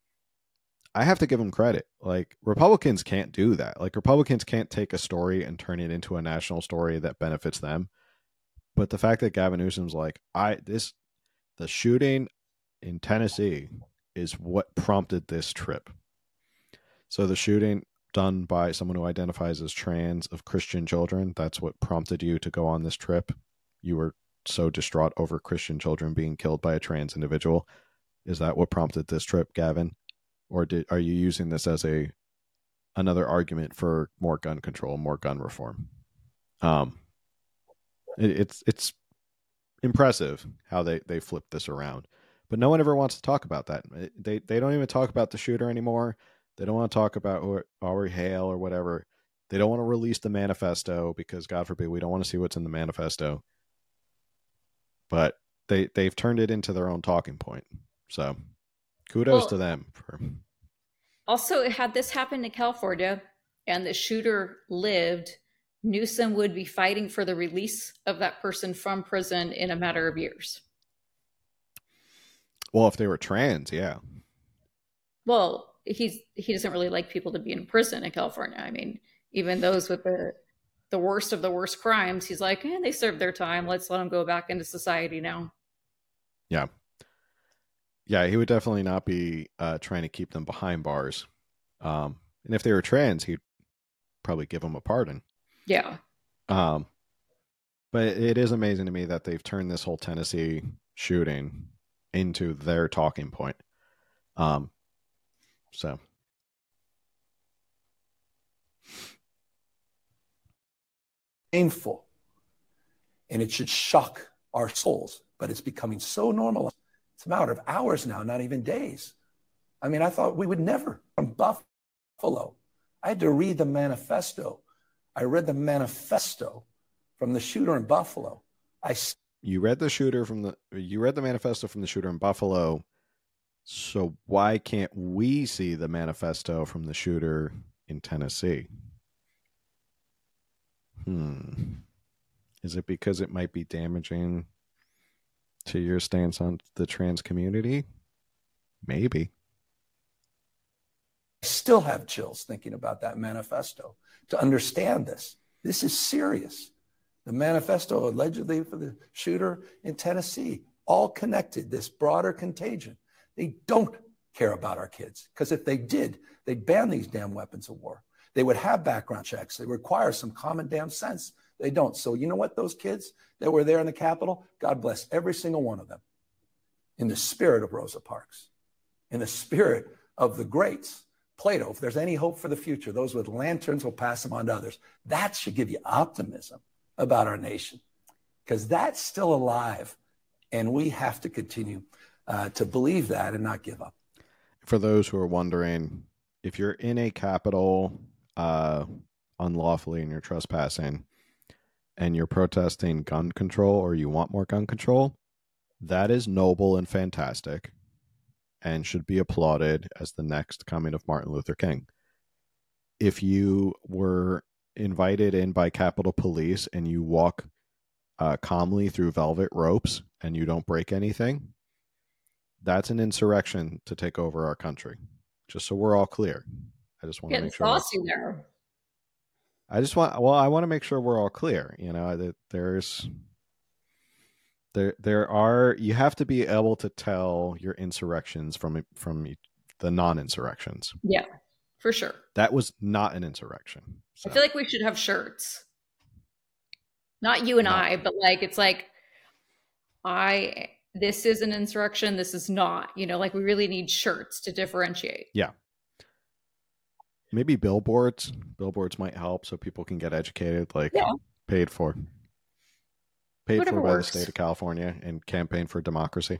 I have to give them credit. Like, Republicans can't do that. Like, Republicans can't take a story and turn it into a national story that benefits them. But the fact that Gavin Newsom's like, I this the shooting in Tennessee is what prompted this trip. So the shooting done by someone who identifies as trans of Christian children, that's what prompted you to go on this trip. You were so distraught over Christian children being killed by a trans individual. Is that what prompted this trip, Gavin? Or did, are you using this as a another argument for more gun control, more gun reform? Um, it, it's it's impressive how they, they flipped this around. But no one ever wants to talk about that. They they don't even talk about the shooter anymore. They don't want to talk about Aubrey Hale or whatever. They don't want to release the manifesto because, God forbid, we don't want to see what's in the manifesto. But they, they've turned it into their own talking point. So kudos well, to them. For... Also, had this happened in California and the shooter lived, Newsom would be fighting for the release of that person from prison in a matter of years. Well, if they were trans, yeah. Well, he's he doesn't really like people to be in prison in California. I mean, even those with the the worst of the worst crimes, he's like, eh, they served their time. Let's let them go back into society now. Yeah. Yeah, he would definitely not be uh, trying to keep them behind bars. Um, and if they were trans, he'd probably give them a pardon. Yeah. Um, but it is amazing to me that they've turned this whole Tennessee shooting into their talking point. Um, so. Painful. And it should shock our souls, but it's becoming so normal. It's a matter of hours now, not even days. I mean, I thought we would never, from Buffalo. I had to read the manifesto. I read the manifesto from the shooter in Buffalo. I You read the shooter from the, you read the manifesto from the shooter in Buffalo. So why can't we see the manifesto from the shooter in Tennessee? Hmm. Is it because it might be damaging to your stance on the trans community? Maybe. I still have chills thinking about that manifesto. To understand this, this is serious. The manifesto allegedly for the shooter in Tennessee, all connected, this broader contagion. They don't care about our kids, because if they did, they'd ban these damn weapons of war. They would have background checks. They require some common damn sense They don't. So you know what? Those kids that were there in the Capitol, God bless every single one of them. In the spirit of Rosa Parks, in the spirit of the greats, Plato, if there's any hope for the future, those with lanterns will pass them on to others. That should give you optimism about our nation, because that's still alive. And we have to continue uh, to believe that and not give up. For those who are wondering, if you're in a Capitol uh, unlawfully and you're trespassing and you're protesting gun control or you want more gun control, that is noble and fantastic and should be applauded as the next coming of Martin Luther King. If you were invited in by Capitol Police and you walk uh, calmly through velvet ropes and you don't break anything, that's an insurrection to take over our country. Just so we're all clear. I just want to make sure. Saucy there. I just want, well, I want to make sure we're all clear. You know, that there's, there, there are, you have to be able to tell your insurrections from, from the non-insurrections. Yeah, for sure. That was not an insurrection. So. I feel like we should have shirts. Not you and no. I, but like, it's like, I, this is an insurrection. This is not, you know, like we really need shirts to differentiate. Yeah. Maybe billboards. Billboards might help so people can get educated, like yeah. paid for. Paid Whatever for by works. the state of California and campaign for democracy.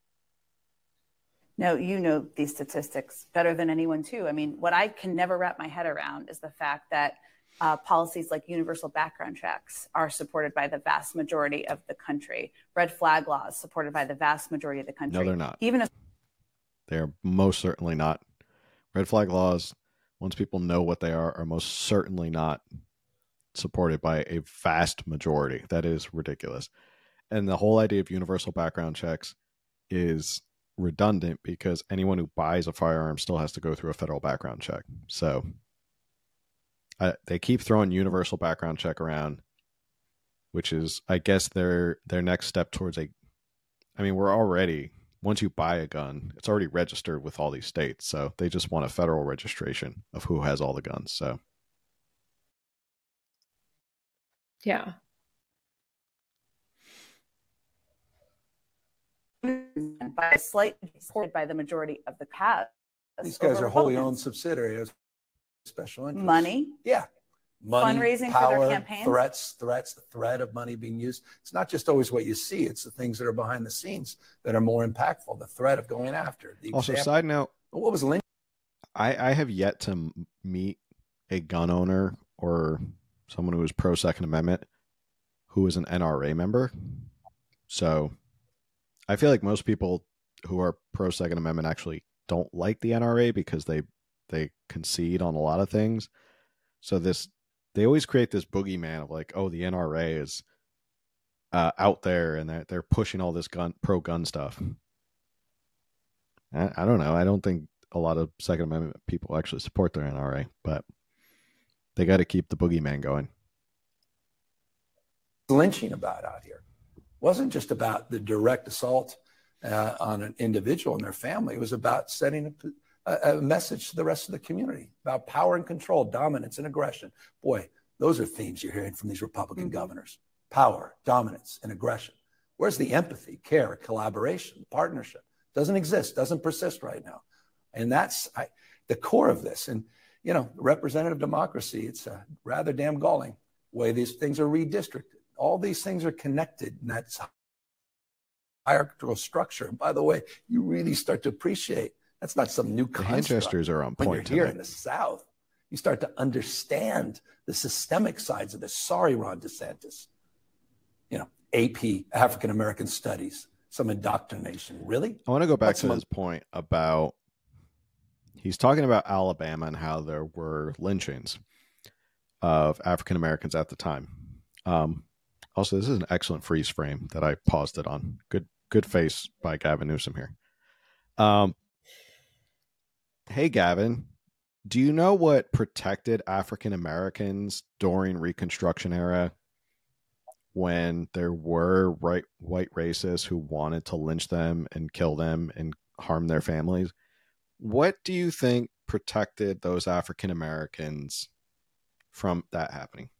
No, you know these statistics better than anyone too. I mean, what I can never wrap my head around is the fact that uh, policies like universal background checks are supported by the vast majority of the country. Red flag laws supported by the vast majority of the country. No, they're not. Even if they're most certainly not. Red flag laws, once people know what they are, are most certainly not supported by a vast majority. That is ridiculous. And the whole idea of universal background checks is redundant because anyone who buys a firearm still has to go through a federal background check. So uh, they keep throwing universal background check around, which is, I guess, their their next step towards a, I mean, we're already, once you buy a gun, it's already registered with all these states. So they just want a federal registration of who has all the guns. So yeah. By a slight supported by the majority of the cast. These guys are wholly owned subsidiaries, special interest. Money. Yeah. Money, fundraising power, for their campaigns. Threats, threats, the threat of money being used. It's not just always what you see. It's the things that are behind the scenes that are more impactful. The threat of going after. The also, example. Side note. What was Lynch? I, I have yet to meet a gun owner or someone who is pro Second Amendment who is an N R A member. So I feel like most people who are pro Second Amendment actually don't like the N R A because they they concede on a lot of things. So this they always create this boogeyman of like, oh, the N R A is uh, out there and they're, they're pushing all this gun pro gun stuff. I, I don't know. I don't think a lot of Second Amendment people actually support their N R A, but they got to keep the boogeyman going. Lynching about out here wasn't just about the direct assault uh, on an individual and their family. It was about setting a, a message to the rest of the community about power and control, dominance and aggression. Boy, those are themes you're hearing from these Republican mm-hmm. governors. Power, dominance, and aggression. Where's the empathy, care, collaboration, partnership? Doesn't exist, doesn't persist right now. And that's I, the core of this. And, you know, representative democracy, it's uh, rather damn galling the way these things are redistricted. All these things are connected, and that's hierarchical structure. And by the way, you really start to appreciate that's not some new construct. The hand gestures are on point. When you're here in the South, you start to understand the systemic sides of this. Sorry, Ron DeSantis. You know, A P, African American Studies, some indoctrination. Really? I want to go back What's to his point about he's talking about Alabama and how there were lynchings of African Americans at the time. Um, Also, this is an excellent freeze frame that I paused it on. Good good face by Gavin Newsom here. Um, hey, Gavin, do you know what protected African Americans during Reconstruction era when there were right, white racists who wanted to lynch them and kill them and harm their families? What do you think protected those African Americans from that happening?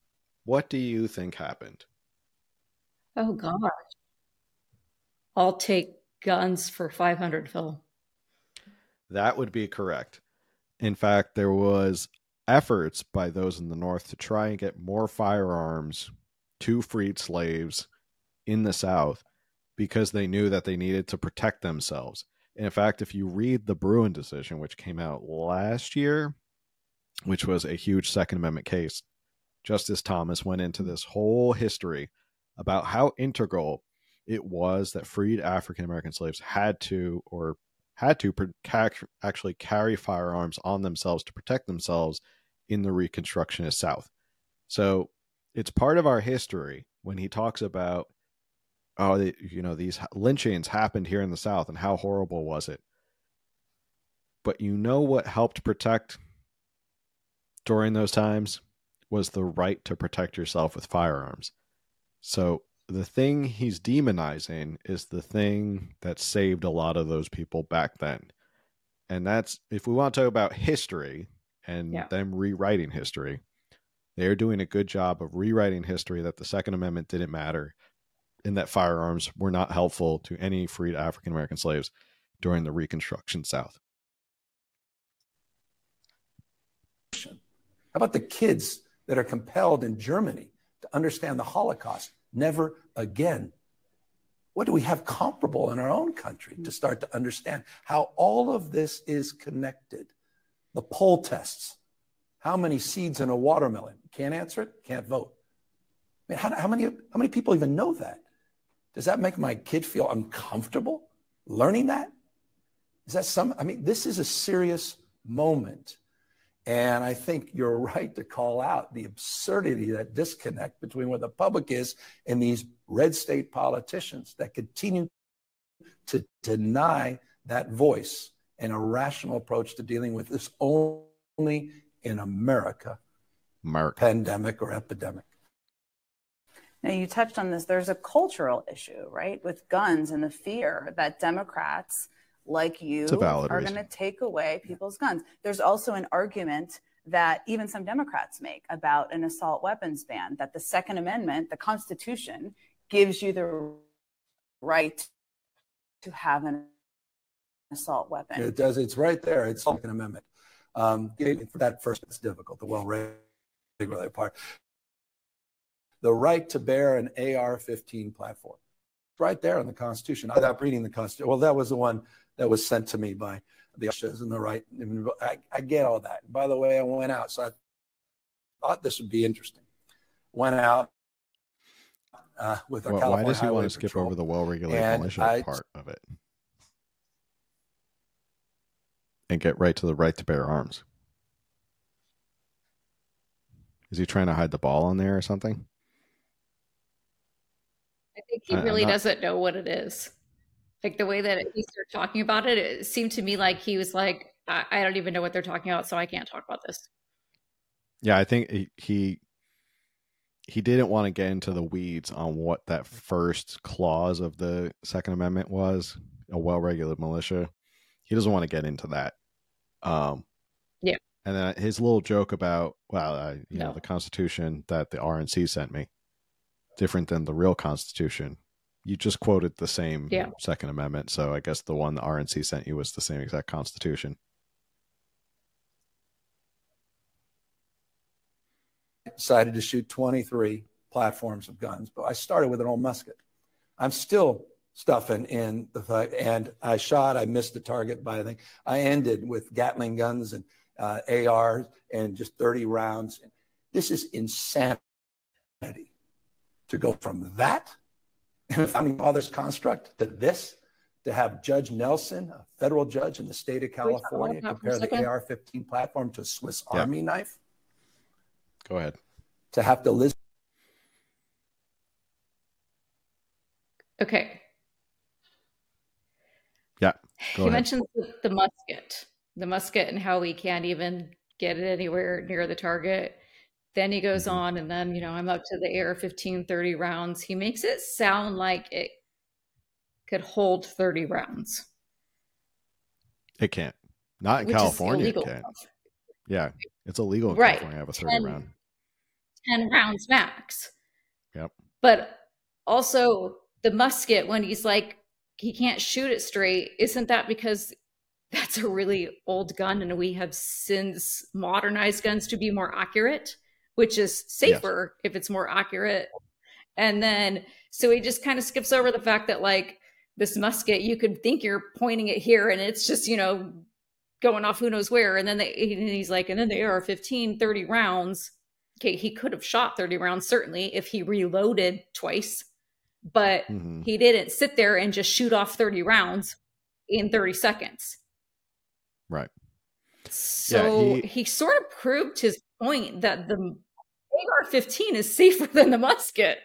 What do you think happened? Oh, gosh. I'll take guns for five hundred, Phil. That would be correct. In fact, there was efforts by those in the North to try and get more firearms to freed slaves in the South because they knew that they needed to protect themselves. And in fact, if you read the Bruen decision, which came out last year, which was a huge Second Amendment case, Justice Thomas went into this whole history about how integral it was that freed African American slaves had to or had to actually carry firearms on themselves to protect themselves in the Reconstructionist South. So it's part of our history when he talks about, oh, you know, these lynchings happened here in the South and how horrible was it? But you know what helped protect during those times was the right to protect yourself with firearms. So the thing he's demonizing is the thing that saved a lot of those people back then. And that's, if we want to talk about history and yeah. them rewriting history, they're doing a good job of rewriting history that the Second Amendment didn't matter and that firearms were not helpful to any freed African American slaves during the Reconstruction South. How about the kids that are compelled in Germany to understand the Holocaust? Never again. What do we have comparable in our own country to start to understand how all of this is connected? The poll tests. How many seeds in a watermelon? Can't answer it, can't vote. I mean, how, how many, how many people even know that? Does that make my kid feel uncomfortable learning that? Is that some, I mean, this is a serious moment. And I think you're right to call out the absurdity, that disconnect between where the public is and these red state politicians that continue to deny that voice and a rational approach to dealing with this only in America, Mark. pandemic or epidemic. Now, you touched on this. There's a cultural issue, right, with guns and the fear that Democrats like you are going to take away people's guns. There's also an argument that even some Democrats make about an assault weapons ban, that the Second Amendment, the Constitution, gives you the right to have an assault weapon. It does. It's right there. It's the Second Amendment. Um, for that first, it's difficult, the well-regulated part. The right to bear an A R fifteen platform. It's right there in the Constitution. Without reading the Constitution. Well, that was the one that was sent to me by the ushers and the right. I, I get all that. By the way, I went out, so I thought this would be interesting. Went out uh, with our well, California Why does he Highway want to skip Patrol, over the well-regulated militia I, part of it and get right to the right to bear arms? Is he trying to hide the ball on there or something? I think he really not... doesn't know what it is. Like the way that he started talking about it, it seemed to me like he was like, I, I don't even know what they're talking about, so I can't talk about this. Yeah, I think he, he he didn't want to get into the weeds on what that first clause of the Second Amendment was, a well-regulated militia. He doesn't want to get into that. Um, yeah. And then his little joke about, well, uh, you no. know, the Constitution that the R N C sent me, different than the real Constitution. You just quoted the same yeah. Second Amendment, so I guess the one the R N C sent you was the same exact Constitution. Decided to shoot twenty-three platforms of guns, but I started with an old musket. I'm still stuffing in the th- and I shot. I missed the target by I think I ended with Gatling guns and uh, A Rs and just thirty rounds. This is insanity to go from that in a founding fathers construct to this, to have Judge Nelson, a federal judge in the state of California, compare the A R fifteen platform to a Swiss yeah. Army knife. Go ahead. To have to listen. Okay. Yeah. Go he ahead. mentions the, the musket, the musket and how we can't even get it anywhere near the target. Then he goes mm-hmm. on and then, you know, I'm up to the A R fifteen, thirty rounds. He makes it sound like it could hold thirty rounds. It can't. Not in Which California, it can't. Stuff. Yeah. It's illegal in right. California to have a thirty round. ten rounds max. Yep. But also the musket, when he's like, he can't shoot it straight, isn't that because that's a really old gun and we have since modernized guns to be more accurate, which is safer yes. if it's more accurate. And then, so he just kind of skips over the fact that like this musket, you could think you're pointing it here and it's just, you know, going off who knows where. And then they, and he's like, and then they are fifteen, thirty rounds. Okay, he could have shot thirty rounds, certainly, if he reloaded twice. But mm-hmm. he didn't sit there and just shoot off thirty rounds in thirty seconds. Right. So yeah, he, he sort of proved his point that the A R fifteen is safer than the musket.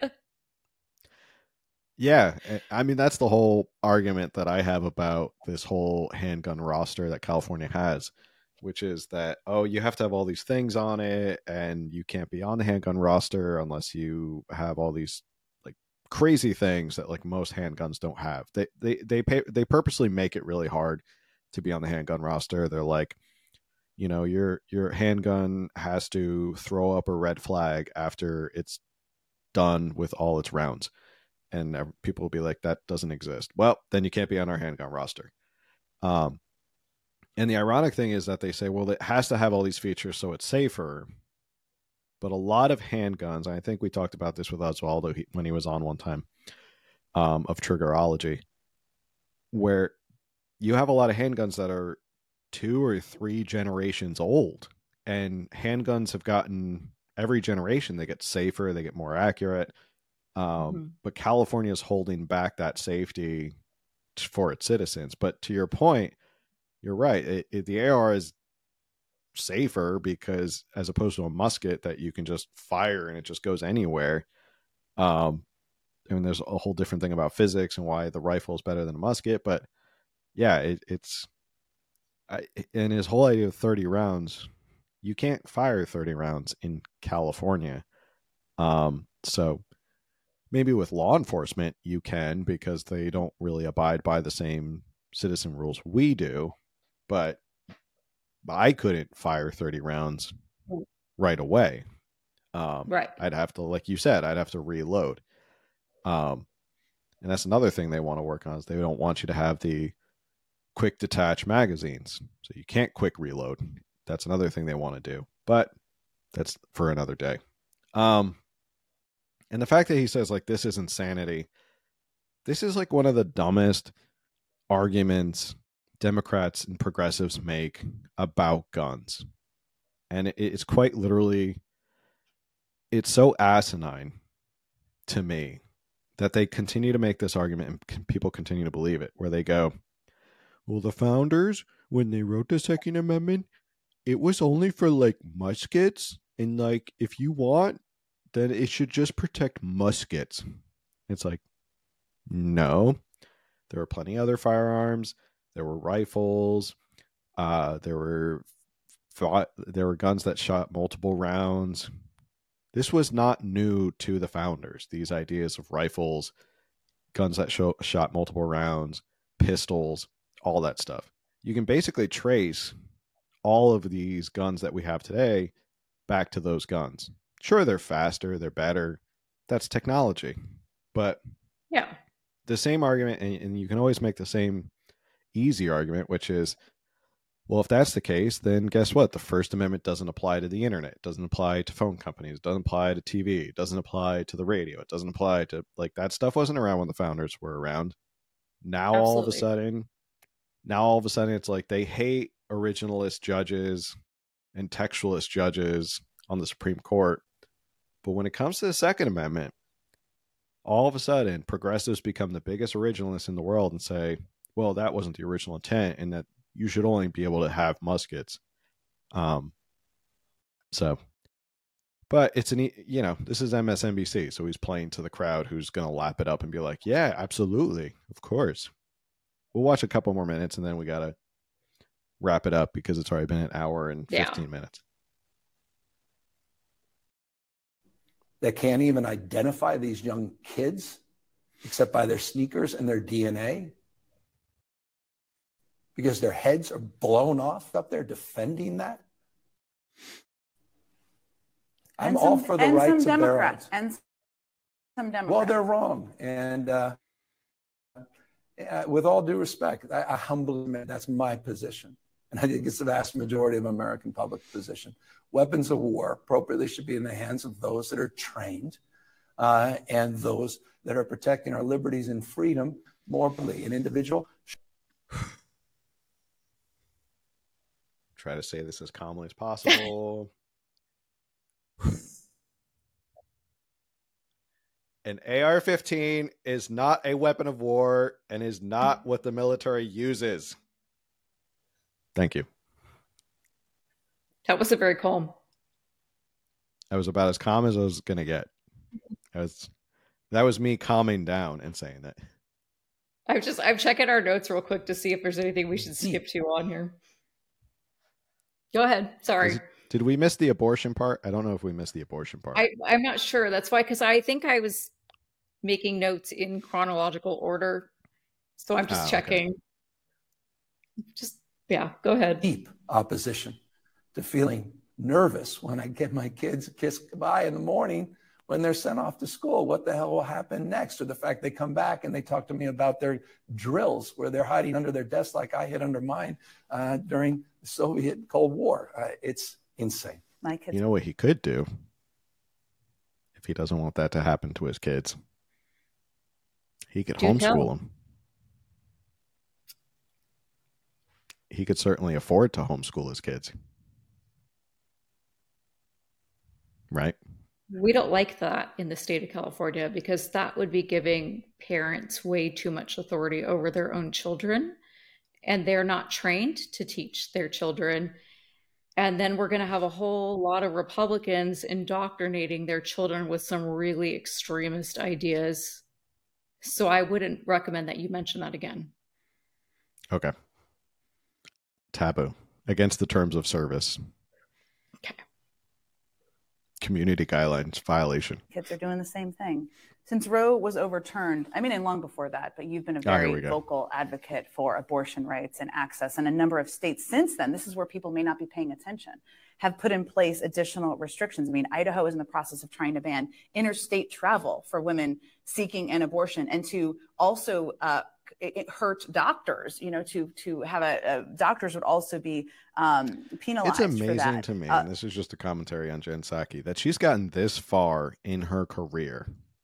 Yeah. I mean, that's the whole argument that I have about this whole handgun roster that California has, which is that, oh, you have to have all these things on it and you can't be on the handgun roster unless you have all these like crazy things that like most handguns don't have. They, they, they pay, they purposely make it really hard to be on the handgun roster. They're like, you know, your, your handgun has to throw up a red flag after it's done with all its rounds. And people will be like, that doesn't exist. Well, then you can't be on our handgun roster. Um, And the ironic thing is that they say, well, it has to have all these features so it's safer. But a lot of handguns, and I think we talked about this with Osvaldo when he was on one time, um, of Triggerology, where you have a lot of handguns that are two or three generations old. And handguns have gotten, every generation, they get safer, they get more accurate. Um, mm-hmm. But California is holding back that safety for its citizens. But to your point, you're right. It, it, the A R is safer because as opposed to a musket that you can just fire and it just goes anywhere. Um, I mean, there's a whole different thing about physics and why the rifle is better than a musket. But yeah, it, it's I, and his whole idea of thirty rounds, you can't fire thirty rounds in California. Um, so maybe with law enforcement you can because they don't really abide by the same citizen rules we do. But I couldn't fire thirty rounds right away. Um, right. I'd have to, like you said, I'd have to reload. Um, and that's another thing they want to work on is they don't want you to have the quick detach magazines. So you can't quick reload. That's another thing they want to do. But that's for another day. Um, and the fact that he says, like, this is insanity. This is like one of the dumbest arguments Democrats and progressives make about guns. And it's quite literally, it's so asinine to me that they continue to make this argument and people continue to believe it, where they go, well, the founders, when they wrote the Second Amendment, it was only for like muskets. And like, if you want, then it should just protect muskets. It's like, no, there are plenty of other firearms. There were rifles. Uh, there were fought, there were guns that shot multiple rounds. This was not new to the founders. These ideas of rifles, guns that show, shot multiple rounds, pistols, all that stuff. You can basically trace all of these guns that we have today back to those guns. Sure, they're faster, they're better. That's technology. But yeah, the same argument, and, and you can always make the same easy argument, which is, well, if that's the case, then guess what? The First Amendment doesn't apply to the internet. It doesn't apply to phone companies. It doesn't apply to T V. It doesn't apply to the radio. It doesn't apply to, like, that stuff wasn't around when the founders were around. Now, Absolutely. all of a sudden, now all of a sudden, it's like they hate originalist judges and textualist judges on the Supreme Court. But when it comes to the Second Amendment, all of a sudden, progressives become the biggest originalists in the world and say, well, that wasn't the original intent, and that you should only be able to have muskets. Um, so, but it's an, you know, this is M S N B C, so he's playing to the crowd who's going to lap it up and be like, yeah, absolutely. Of course. We'll watch a couple more minutes and then we got to wrap it up because it's already been an hour and fifteen yeah. minutes. That can't even identify these young kids except by their sneakers and their D N A. Because their heads are blown off up there defending that. I'm and all some, for the and right some to Democrats bear and some Democrats. Well, they're wrong. And uh, uh, with all due respect, I, I humbly admit that's my position. And I think it's the vast majority of American public position. Weapons of war appropriately should be in the hands of those that are trained uh, and those that are protecting our liberties and freedom more broadly. An individual. Try to say this as calmly as possible. An A R fifteen is not a weapon of war and is not what the military uses. Thank you. That was a very calm. That was about as calm as I was going to get. That was, that was me calming down and saying that. I'm just, I'm checking our notes real quick to see if there's anything we should skip to on here. Go ahead. Sorry. Is, did we miss the abortion part? I don't know if we missed the abortion part. I, I'm not sure. That's why, because I think I was making notes in chronological order. So I'm just ah, checking. Okay. Just, yeah, go ahead. Deep opposition to feeling nervous when I get my kids a kiss goodbye in the morning when they're sent off to school. What the hell will happen next? Or the fact they come back and they talk to me about their drills where they're hiding under their desks like I hid under mine uh, during the Soviet Cold War. Uh, it's insane. My kids. You know what he could do if he doesn't want that to happen to his kids? He could Do homeschool tell. them. He could certainly afford to homeschool his kids. Right? We don't like that in the state of California because that would be giving parents way too much authority over their own children, and they're not trained to teach their children. And then we're going to have a whole lot of Republicans indoctrinating their children with some really extremist ideas. So I wouldn't recommend that you mention that again. Okay. Taboo. Against the terms of service. Okay. Community guidelines violation. Kids are doing the same thing. Since Roe was overturned, I mean, and long before that, but you've been a very oh, vocal advocate for abortion rights and access. And a number of states since then, this is where people may not be paying attention, have put in place additional restrictions. I mean, Idaho is in the process of trying to ban interstate travel for women seeking an abortion and to also uh, it hurt doctors, you know, to to have a, a doctors would also be um, penalized. It's amazing for that. to me, uh, and this is just a commentary on Jen Psaki, that she's gotten this far in her career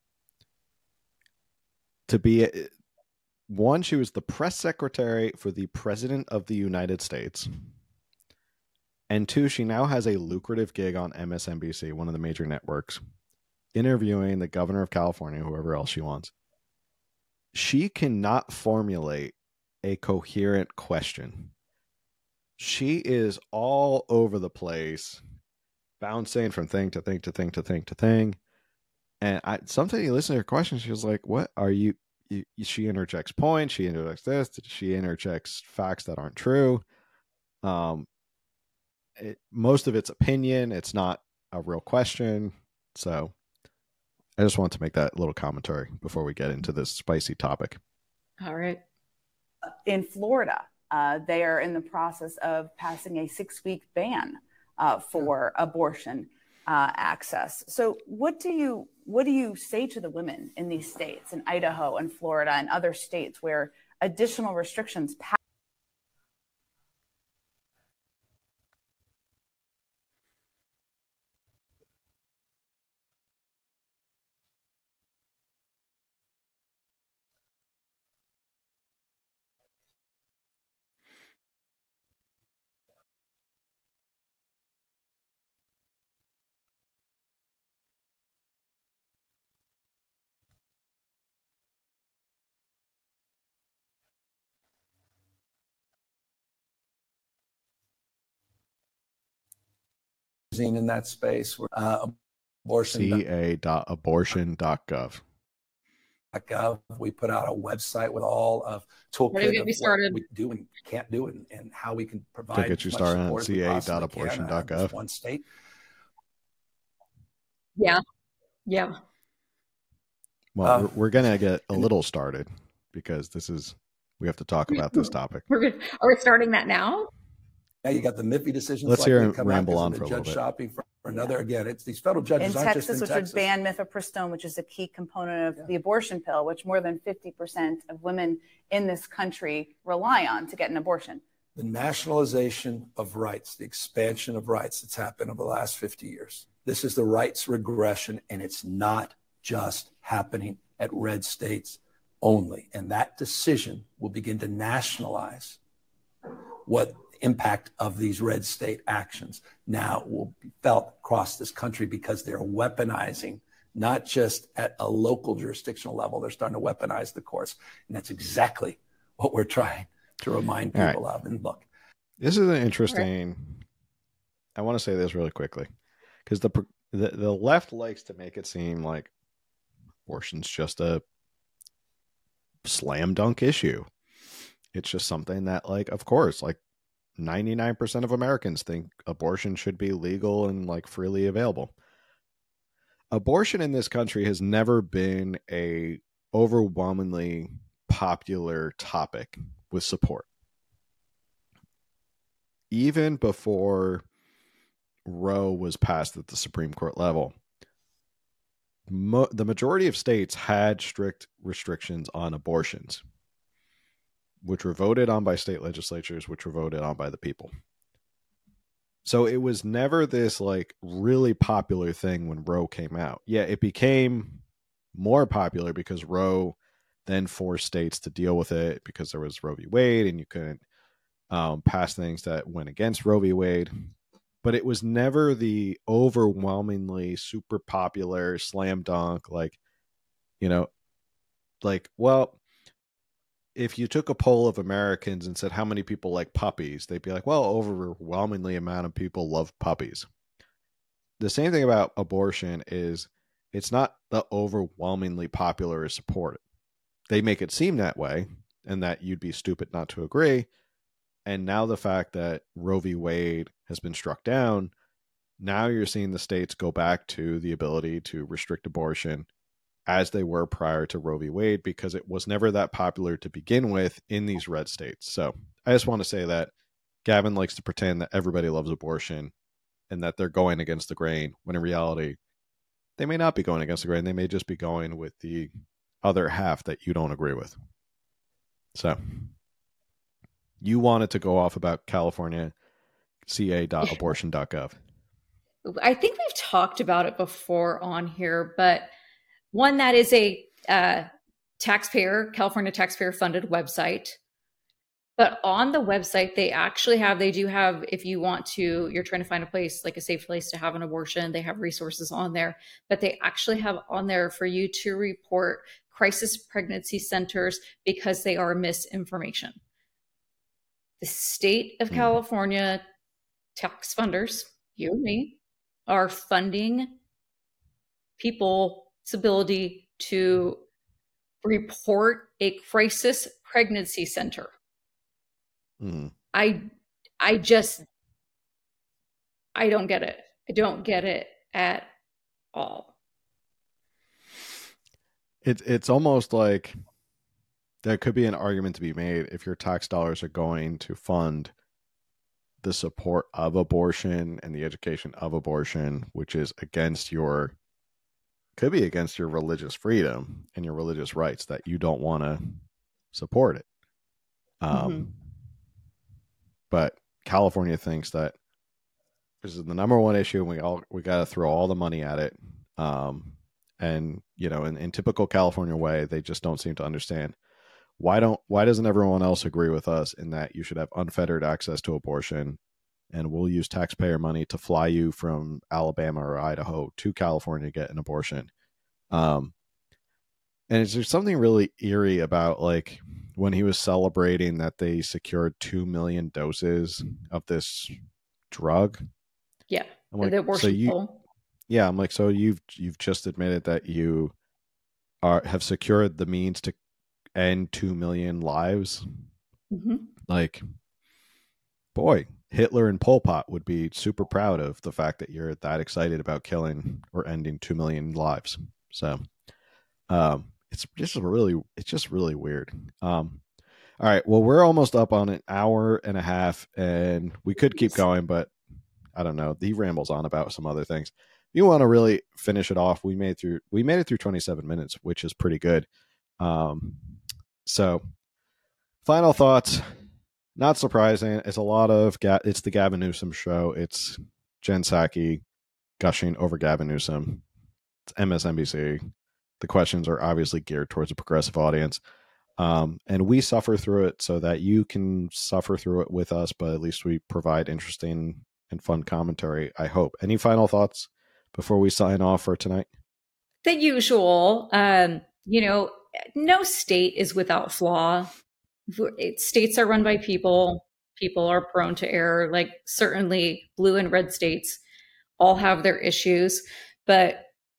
to be, one, she was the press secretary for the President of the United States. And two, she now has a lucrative gig on M S N B C, one of the major networks, interviewing the governor of California, whoever else she wants. She cannot formulate a coherent question. She is all over the place, bouncing from thing to thing to thing to thing to thing. And I, sometimes you listen to her questions, she was like, what are you, you? She interjects points, she interjects this, she interjects facts that aren't true. Um, it, most of it's opinion. It's not a real question. So I just want to make that little commentary before we get into this spicy topic. All right. In Florida, uh, they are in the process of passing a six-week ban uh, for abortion uh, access. So, what do you what do you say to the women in these states, in Idaho and Florida and other states where additional restrictions pass? In that space, uh, abortion. C A dot abortion dot gov. Gov. We put out a website with all of toolkit of what we do and can't do, and, and how we can provide. To get you started on C A dot abortion dot gov. One state. Yeah, yeah. Well, uh, we're, we're gonna get a little started because this is we have to talk about this topic. We're, are we starting that now? Now you got the Miffy decisions. Let's like hear him come ramble out on the for a judge little bit. shopping for, for another. Again, it's these federal judges in aren't Texas, just in which Texas. would ban mifepristone, which is a key component of yeah. the abortion pill, which more than fifty percent of women in this country rely on to get an abortion. The nationalization of rights, the expansion of rights that's happened over the last fifty years. This is the rights regression, and it's not just happening at red states only. And that decision will begin to nationalize what the impact of these red state actions now will be felt across this country, because they're weaponizing, not just at a local jurisdictional level, they're starting to weaponize the courts. And that's exactly what we're trying to remind people right. of. And look, this is an interesting, right. I want to say this really quickly, because the, the the left likes to make it seem like abortion's just a slam dunk issue. It's just something that, like, of course, like ninety-nine percent of Americans think abortion should be legal and like freely available. Abortion in this country has never been a overwhelmingly popular topic with support. Even before Roe was passed at the Supreme Court level, mo- the majority of states had strict restrictions on abortions, which were voted on by state legislatures, which were voted on by the people. So it was never this like really popular thing when Roe came out. Yeah, it became more popular because Roe then forced states to deal with it, because there was Roe v. Wade and you couldn't um, pass things that went against Roe v. Wade. But it was never the overwhelmingly super popular slam dunk, like, you know, like, well, if you took a poll of Americans and said how many people like puppies, they'd be like, well, overwhelmingly amount of people love puppies. The same thing about abortion is it's not the overwhelmingly popular is supported. They make it seem that way, and that you'd be stupid not to agree. And now the fact that Roe v. Wade has been struck down, now you're seeing the states go back to the ability to restrict abortion as they were prior to Roe v. Wade, because it was never that popular to begin with in these red states. So I just want to say that Gavin likes to pretend that everybody loves abortion and that they're going against the grain, when in reality, they may not be going against the grain. They may just be going with the other half that you don't agree with. So you wanted to go off about California C A dot abortion dot gov. I think we've talked about it before on here, but one, that is a uh, taxpayer, California taxpayer funded website. But on the website, they actually have, they do have, if you want to, you're trying to find a place, like a safe place to have an abortion, they have resources on there. But they actually have on there for you to report crisis pregnancy centers, because they are misinformation. The state of California tax funders, you and me, are funding people's ability to report a crisis pregnancy center. Mm-hmm. I, I just, I don't get it. I don't get it at all. It's it's almost like there could be an argument to be made if your tax dollars are going to fund the support of abortion and the education of abortion, which is against your, could be against your religious freedom and your religious rights, that you don't want to support it. Um, mm-hmm. But California thinks that this is the number one issue, and we all we got to throw all the money at it. Um, and you know, in, in typical California way, they just don't seem to understand. Why don't why doesn't everyone else agree with us in that you should have unfettered access to abortion, and we'll use taxpayer money to fly you from Alabama or Idaho to California to get an abortion? Um, and it's there's something really eerie about, like, when he was celebrating that they secured two million doses of this drug. Yeah, I'm like, the abortion so you, poll. Yeah, I'm like, so you've you've just admitted that you are have secured the means to end two million lives. Mm-hmm. Like, boy, Hitler and Pol Pot would be super proud of the fact that you're that excited about killing or ending two million lives. So, um, it's just really, it's just really weird. Um, All right. Well, we're almost up on an hour and a half, and we could keep going, but I don't know. He rambles on about some other things. If you want to really finish it off, we made through we made it through twenty-seven minutes, which is pretty good. Um, so final thoughts. Not surprising. It's a lot of Ga- it's the Gavin Newsom show. It's Jen Psaki gushing over Gavin Newsom. It's M S N B C. The questions are obviously geared towards a progressive audience. Um, and we suffer through it so that you can suffer through it with us, but at least we provide interesting and fun commentary, I hope. Any final thoughts before we sign off for tonight? The usual, um, you know, no state is without flaw. States are run by people. People are prone to error. Like certainly blue and red states all have their issues, but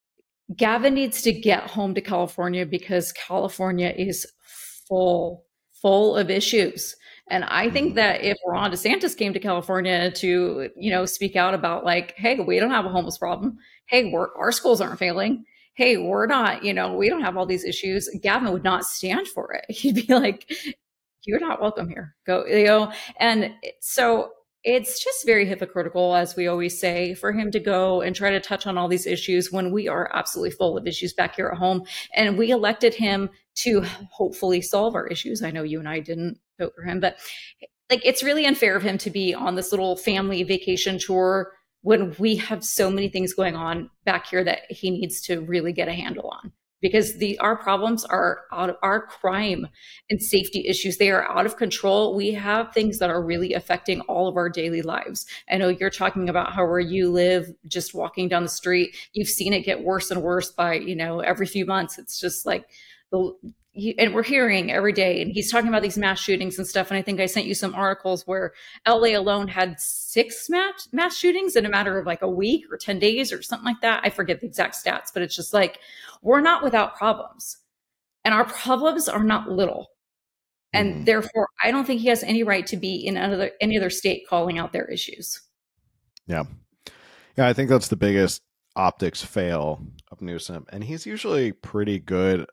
Gavin needs to get home to California because California is full, full of issues. And I think that if Ron DeSantis came to California to, you know, speak out about like, hey, we don't have a homeless problem. Hey, we're, our schools aren't failing. Hey, we're not, you know, we don't have all these issues. Gavin would not stand for it. He'd be like, you're not welcome here. Go, you know. And so it's just very hypocritical, as we always say, for him to go and try to touch on all these issues when we are absolutely full of issues back here at home. And we elected him to hopefully solve our issues. I know you and I didn't vote for him, but like it's really unfair of him to be on this little family vacation tour when we have so many things going on back here that he needs to really get a handle on. Because the our problems are out of our crime and safety issues. They are out of control. We have things that are really affecting all of our daily lives. I know you're talking about how where you live, just walking down the street, you've seen it get worse and worse by, you know, every few months. It's just like the and we're hearing every day, and he's talking about these mass shootings and stuff. And I think I sent you some articles where L A alone had six mass, mass shootings in a matter of like a week or ten days or something like that. I forget the exact stats, but it's just like, we're not without problems, and our problems are not little. And mm-hmm. therefore, I don't think he has any right to be in another, any other state calling out their issues. Yeah. Yeah. I think that's the biggest optics fail of Newsom. And he's usually pretty good.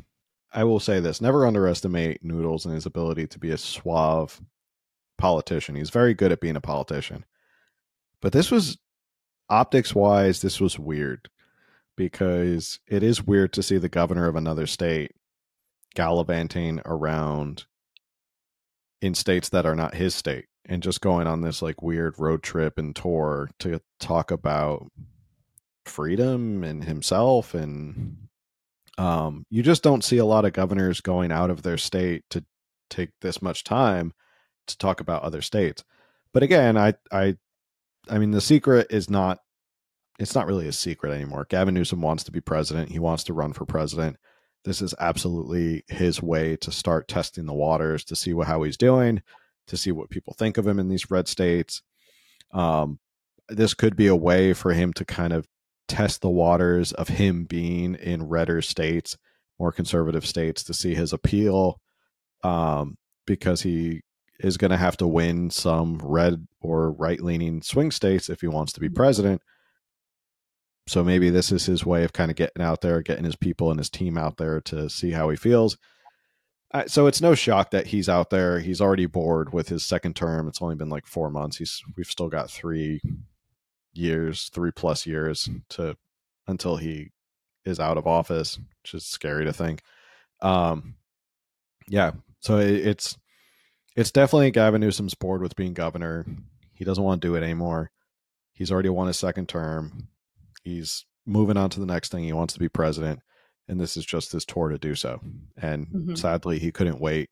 I will say this, never underestimate Noodles and his ability to be a suave politician. He's very good at being a politician. But this was, optics wise, this was weird, because it is weird to see the governor of another state gallivanting around in states that are not his state and just going on this like weird road trip and tour to talk about freedom and himself. And Um, you just don't see a lot of governors going out of their state to take this much time to talk about other states. But again, I, I, I mean, the secret is not, it's not really a secret anymore. Gavin Newsom wants to be president. He wants to run for president. This is absolutely his way to start testing the waters, to see what, how he's doing, to see what people think of him in these red states. Um, this could be a way for him to kind of test the waters of him being in redder states, more conservative states, to see his appeal, um, because he is going to have to win some red or right-leaning swing states if he wants to be president. So maybe this is his way of kind of getting out there, getting his people and his team out there to see how he feels. Uh, so it's no shock that he's out there. He's already bored with his second term. It's only been like four months. He's we've still got three years, three plus years to until he is out of office, which is scary to think. Um, yeah, so it, it's it's definitely Gavin Newsom's bored with being governor. He doesn't want to do it anymore. He's already won his second term. He's moving on to the next thing. He wants to be president, and this is just his tour to do so. And mm-hmm. sadly, he couldn't wait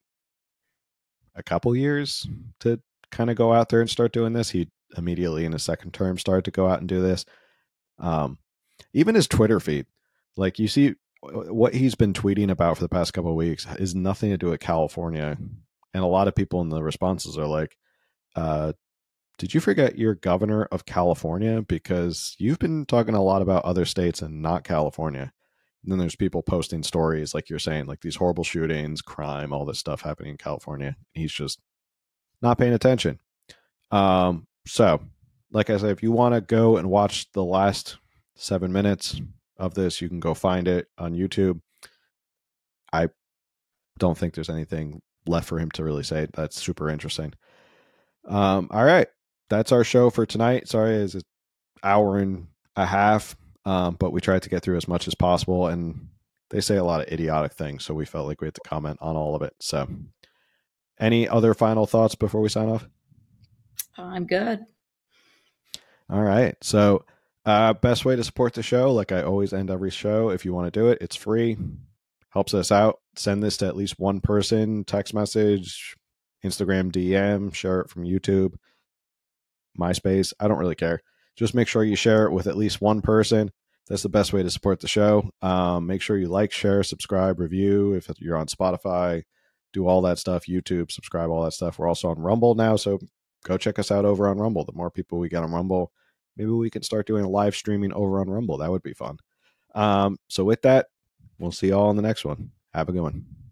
a couple years to kind of go out there and start doing this. He immediately in his second term started to go out and do this. Um, even his Twitter feed, like you see what he's been tweeting about for the past couple of weeks is nothing to do with California. And a lot of people in the responses are like, uh, did you forget you're governor of California? Because you've been talking a lot about other states and not California. And then there's people posting stories, like you're saying, like these horrible shootings, crime, all this stuff happening in California. He's just not paying attention. Um, so, like I said, if you want to go and watch the last seven minutes of this, you can go find it on YouTube. I don't think there's anything left for him to really say. That's super interesting. Um, all right. That's our show for tonight. Sorry, it's an hour and a half, um, but we tried to get through as much as possible. And they say a lot of idiotic things, so we felt like we had to comment on all of it. So any other final thoughts before we sign off? I'm good. All right. So uh, best way to support the show, like I always end every show, if you want to do it, it's free. Helps us out. Send this to at least one person, text message, Instagram D M, share it from YouTube, MySpace. I don't really care. Just make sure you share it with at least one person. That's the best way to support the show. Um, make sure you like, share, subscribe, review. If you're on Spotify, do all that stuff. YouTube, subscribe, all that stuff. We're also on Rumble now, so go check us out over on Rumble. The more people we get on Rumble, maybe we can start doing a live streaming over on Rumble. That would be fun. Um, so with that, we'll see you all in the next one. Have a good one.